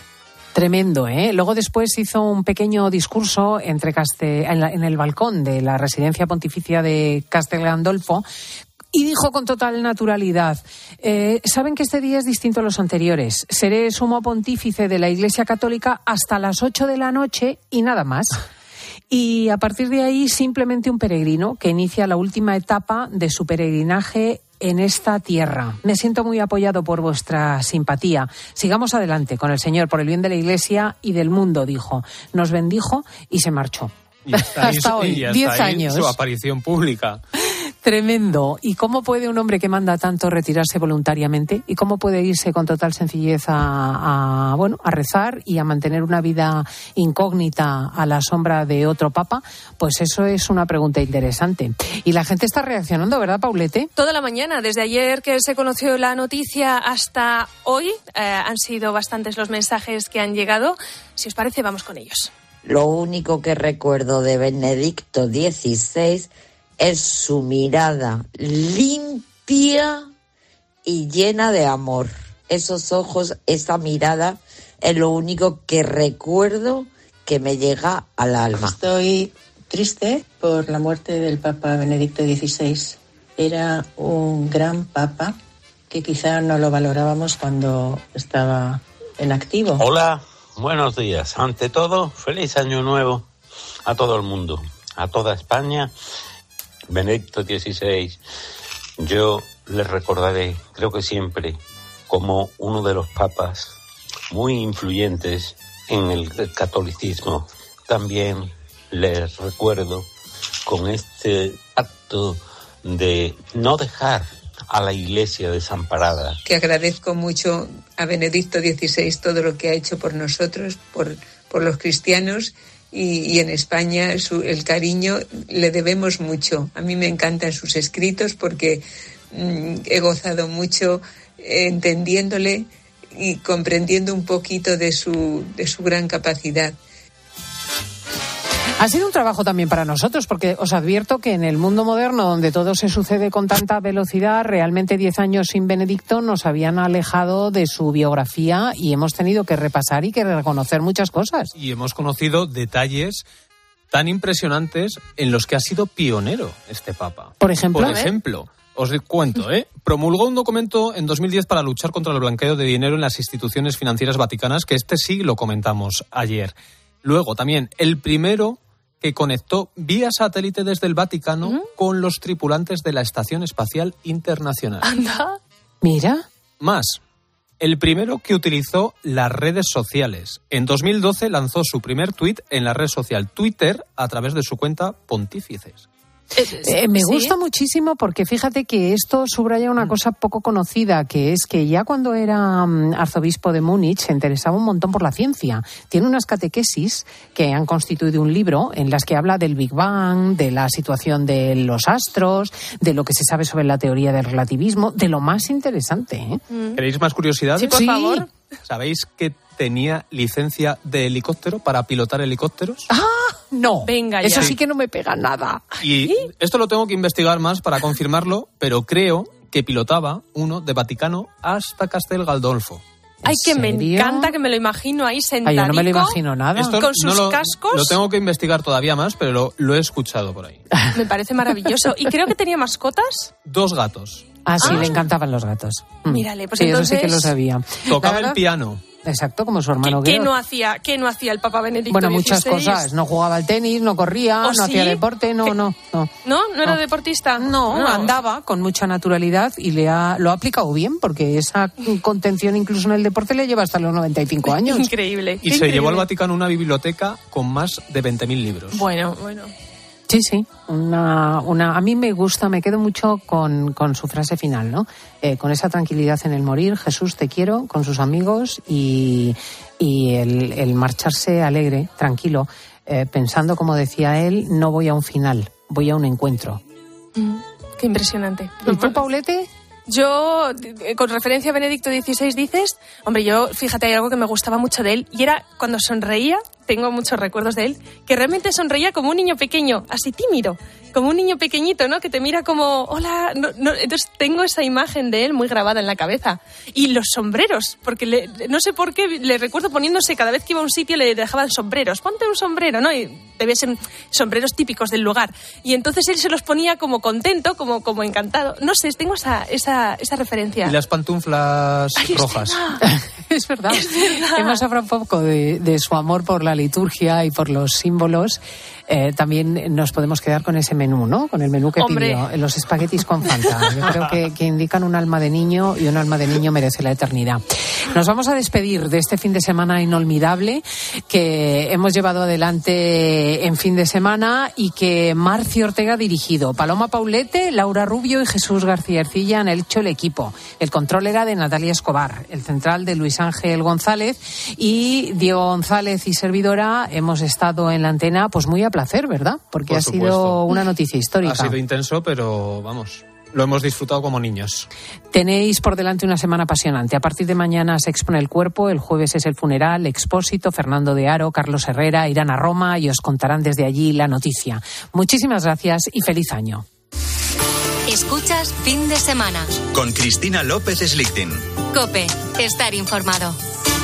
Tremendo, ¿eh? Luego después hizo un pequeño discurso en el balcón de la residencia pontificia de Castel Gandolfo y dijo con total naturalidad, saben que este día es distinto a los anteriores. Seré sumo pontífice de la Iglesia Católica hasta las 8 de la noche y nada más. Y a partir de ahí simplemente un peregrino que inicia la última etapa de su peregrinaje en esta tierra. Me siento muy apoyado por vuestra simpatía. Sigamos adelante con el Señor por el bien de la Iglesia y del mundo, dijo. Nos bendijo y se marchó. Y hasta hoy, 10 años. Su aparición pública. Tremendo. ¿Y cómo puede un hombre que manda tanto retirarse voluntariamente? ¿Y cómo puede irse con total sencillez a rezar y a mantener una vida incógnita a la sombra de otro papa? Pues eso es una pregunta interesante. Y la gente está reaccionando, ¿verdad, Paulete? Toda la mañana, desde ayer que se conoció la noticia hasta hoy, han sido bastantes los mensajes que han llegado. Si os parece, vamos con ellos. Lo único que recuerdo de Benedicto XVI es su mirada limpia y llena de amor. Esos ojos, esa mirada, es lo único que recuerdo que me llega al alma. Estoy triste por la muerte del Papa Benedicto XVI. Era un gran papa que quizá no lo valorábamos cuando estaba en activo. Hola, buenos días. Ante todo, feliz año nuevo a todo el mundo, a toda España. Benedicto XVI, yo les recordaré, creo que siempre, como uno de los papas muy influyentes en el catolicismo. También les recuerdo con este acto de no dejar a la Iglesia desamparada. Que agradezco mucho a Benedicto XVI todo lo que ha hecho por nosotros, por los cristianos. Y en España el cariño le debemos mucho. A mí me encantan sus escritos porque he gozado mucho entendiéndole y comprendiendo un poquito de su gran capacidad. Ha sido un trabajo también para nosotros, porque os advierto que en el mundo moderno, donde todo se sucede con tanta velocidad, realmente 10 años sin Benedicto nos habían alejado de su biografía y hemos tenido que repasar y que reconocer muchas cosas. Y hemos conocido detalles tan impresionantes en los que ha sido pionero este Papa. Por ejemplo, os cuento, promulgó un documento en 2010 para luchar contra el blanqueo de dinero en las instituciones financieras vaticanas, que sí lo comentamos ayer. Luego también el primero que conectó vía satélite desde el Vaticano con los tripulantes de la Estación Espacial Internacional. Anda. Mira. Más, el primero que utilizó las redes sociales. En 2012 lanzó su primer tuit en la red social Twitter a través de su cuenta Pontífices. Me gusta muchísimo porque fíjate que esto subraya una cosa poco conocida, que es que ya cuando era arzobispo de Múnich se interesaba un montón por la ciencia. Tiene unas catequesis que han constituido un libro en las que habla del Big Bang, de la situación de los astros, de lo que se sabe sobre la teoría del relativismo, de lo más interesante, ¿eh? ¿Queréis más curiosidades? Sí, por favor. ¿Sabéis que tenía licencia de helicóptero para pilotar helicópteros? ¡Ah! No, venga ya. Eso sí que no me pega nada. Y esto lo tengo que investigar más para confirmarlo, pero creo que pilotaba uno de Vaticano hasta Castel Gandolfo. Ay, que me encanta, que me lo imagino ahí sentadito. Yo no me lo imagino nada. Esto con sus cascos. Lo tengo que investigar todavía más, pero lo he escuchado por ahí. Me parece maravilloso. Y creo que tenía mascotas. 2 gatos. Ah, sí, le encantaban los gatos. Mírale, pues sí, entonces... eso sí que lo sabía. Tocaba el piano. Exacto, como su hermano. ¿Qué no hacía el Papa Benedicto XVI? Muchas cosas. No jugaba al tenis, no corría, no hacía deporte, no. ¿No era deportista? No, andaba con mucha naturalidad y lo ha aplicado bien, porque esa contención incluso en el deporte le lleva hasta los 95 años. Increíble. Y se llevó al Vaticano una biblioteca con más de 20.000 libros. Bueno. Sí. A mí me gusta, me quedo mucho con su frase final, ¿no? Con esa tranquilidad en el morir, Jesús te quiero, con sus amigos y el marcharse alegre, tranquilo, pensando, como decía él, no voy a un final, voy a un encuentro. Qué impresionante. ¿Y tú, Paulete? Yo, con referencia a Benedicto XVI, dices, hombre, fíjate, hay algo que me gustaba mucho de él, y era cuando sonreía, tengo muchos recuerdos de él, que realmente sonreía como un niño pequeño, así tímido, como un niño pequeñito, ¿no? Que te mira como, hola, entonces tengo esa imagen de él muy grabada en la cabeza. Y los sombreros, porque no sé por qué le recuerdo poniéndose, cada vez que iba a un sitio le dejaban sombreros, ponte un sombrero, ¿no? Y debía ser sombreros típicos del lugar. Y entonces él se los ponía como contento, como encantado. No sé, tengo esa referencia. Y las pantuflas rojas. Es verdad. Hemos hablado un poco de su amor por la liturgia y por los símbolos. También nos podemos quedar con ese menú, ¿no? Con el menú que pidió, los espaguetis con Fanta. Yo creo que indican un alma de niño, y un alma de niño merece la eternidad. Nos vamos a despedir de este fin de semana inolvidable que hemos llevado adelante en fin de semana y que Marci Ortega ha dirigido. Paloma Paulete, Laura Rubio y Jesús García Ercilla han hecho el equipo. El control era de Natalia Escobar, el central de Luis Ángel González, y Diego González y servidora hemos estado en la antena pues muy a placer, ¿verdad? Porque ha sido una noticia histórica. Ha sido intenso, pero vamos, lo hemos disfrutado como niños. Tenéis por delante una semana apasionante. A partir de mañana se expone el cuerpo, el jueves es el funeral, Expósito, Fernando de Haro, Carlos Herrera irán a Roma y os contarán desde allí la noticia. Muchísimas gracias y feliz año. Escuchas Fin de Semana con Cristina López Slichting. COPE, estar informado.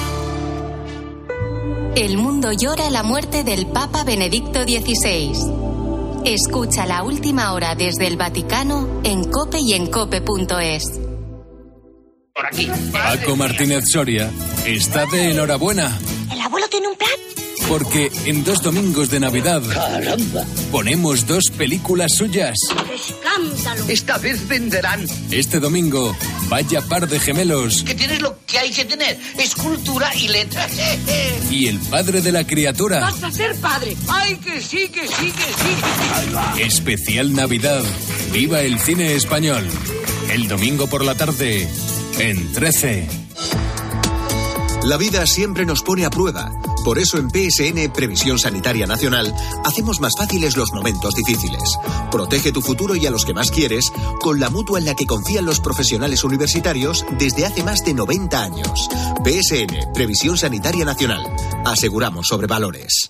El mundo llora la muerte del Papa Benedicto XVI. Escucha la última hora desde el Vaticano en COPE y en COPE.es. Por aquí. Paco Martínez Soria está de enhorabuena. ¿El abuelo tiene un plan? Porque en 2 domingos de Navidad ¡caramba! Ponemos 2 películas suyas. ¡Escándalo! Esta vez venderán. Este domingo, vaya par de gemelos. Que tienes lo que hay que tener, escultura y letras. Y el padre de la criatura. ¡Vas a ser padre! ¡Ay, que sí, que sí, que sí! Especial Navidad. Viva el cine español. El domingo por la tarde, en 13. La vida siempre nos pone a prueba. Por eso en PSN, Previsión Sanitaria Nacional, hacemos más fáciles los momentos difíciles. Protege tu futuro y a los que más quieres con la mutua en la que confían los profesionales universitarios desde hace más de 90 años. PSN, Previsión Sanitaria Nacional. Aseguramos sobre valores.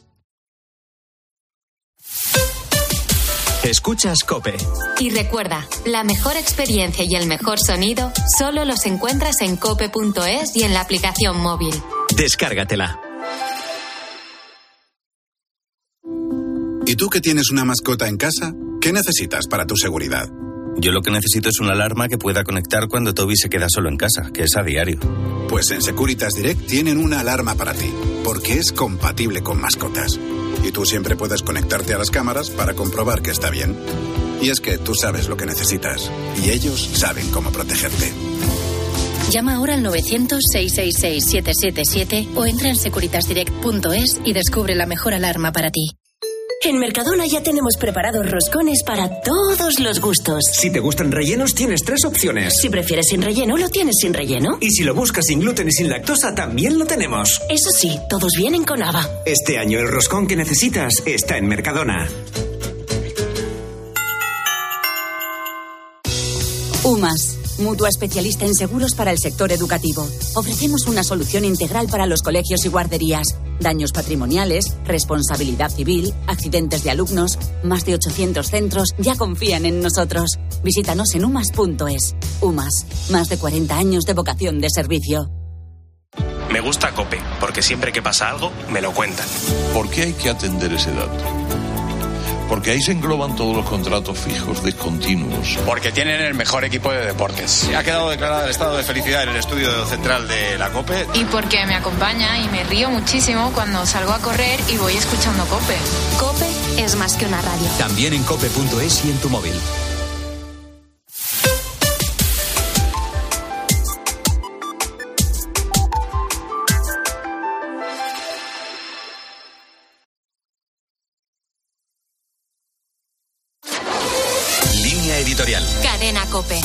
Escuchas COPE. Y recuerda, la mejor experiencia y el mejor sonido solo los encuentras en cope.es y en la aplicación móvil. Descárgatela. ¿Y tú que tienes una mascota en casa? ¿Qué necesitas para tu seguridad? Yo lo que necesito es una alarma que pueda conectar cuando Toby se queda solo en casa, que es a diario. Pues en Securitas Direct tienen una alarma para ti, porque es compatible con mascotas. Y tú siempre puedes conectarte a las cámaras para comprobar que está bien. Y es que tú sabes lo que necesitas, y ellos saben cómo protegerte. Llama ahora al 900-666-777 o entra en securitasdirect.es y descubre la mejor alarma para ti. En Mercadona ya tenemos preparados roscones para todos los gustos. Si te gustan rellenos, tienes 3 opciones. Si prefieres sin relleno, lo tienes sin relleno. Y si lo buscas sin gluten y sin lactosa, también lo tenemos. Eso sí, todos vienen con haba. Este año el roscón que necesitas está en Mercadona. UMAS, mutua especialista en seguros para el sector educativo. Ofrecemos una solución integral para los colegios y guarderías. Daños patrimoniales, responsabilidad civil, accidentes de alumnos. Más de 800 centros ya confían en nosotros. Visítanos en umas.es. UMAS, más de 40 años de vocación de servicio. Me gusta COPE, porque siempre que pasa algo, me lo cuentan. ¿Por qué hay que atender ese dato? Porque ahí se engloban todos los contratos fijos, discontinuos. Porque tienen el mejor equipo de deportes. Ha quedado declarado el estado de felicidad en el estudio central de la COPE. Y porque me acompaña y me río muchísimo cuando salgo a correr y voy escuchando COPE. COPE es más que una radio. También en cope.es y en tu móvil. Editorial. Cadena COPE.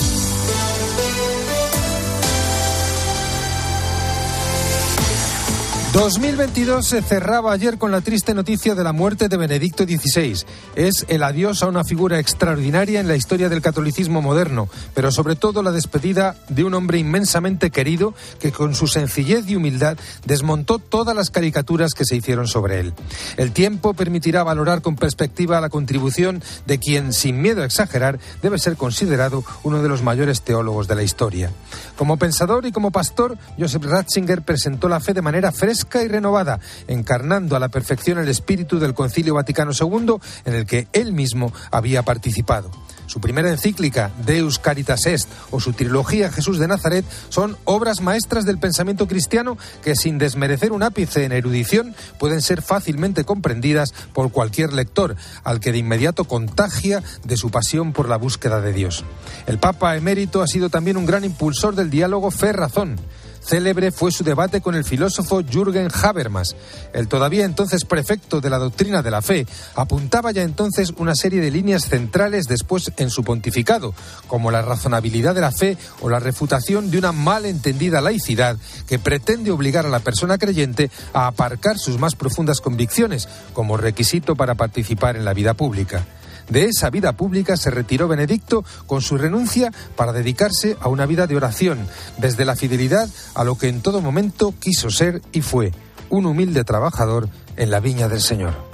2022 se cerraba ayer con la triste noticia de la muerte de Benedicto XVI. Es el adiós a una figura extraordinaria en la historia del catolicismo moderno, pero sobre todo la despedida de un hombre inmensamente querido que con su sencillez y humildad desmontó todas las caricaturas que se hicieron sobre él. El tiempo permitirá valorar con perspectiva la contribución de quien, sin miedo a exagerar, debe ser considerado uno de los mayores teólogos de la historia. Como pensador y como pastor, Joseph Ratzinger presentó la fe de manera fresca y renovada, encarnando a la perfección el espíritu del Concilio Vaticano II, en el que él mismo había participado. Su primera encíclica, Deus Caritas Est, o su trilogía Jesús de Nazaret, son obras maestras del pensamiento cristiano que, sin desmerecer un ápice en erudición, pueden ser fácilmente comprendidas por cualquier lector, al que de inmediato contagia de su pasión por la búsqueda de Dios. El Papa emérito ha sido también un gran impulsor del diálogo fe-razón. Célebre fue su debate con el filósofo Jürgen Habermas. El todavía entonces prefecto de la doctrina de la fe apuntaba ya entonces una serie de líneas centrales después en su pontificado, como la razonabilidad de la fe o la refutación de una mal entendida laicidad que pretende obligar a la persona creyente a aparcar sus más profundas convicciones como requisito para participar en la vida pública. De esa vida pública se retiró Benedicto con su renuncia para dedicarse a una vida de oración, desde la fidelidad a lo que en todo momento quiso ser y fue, un humilde trabajador en la viña del Señor.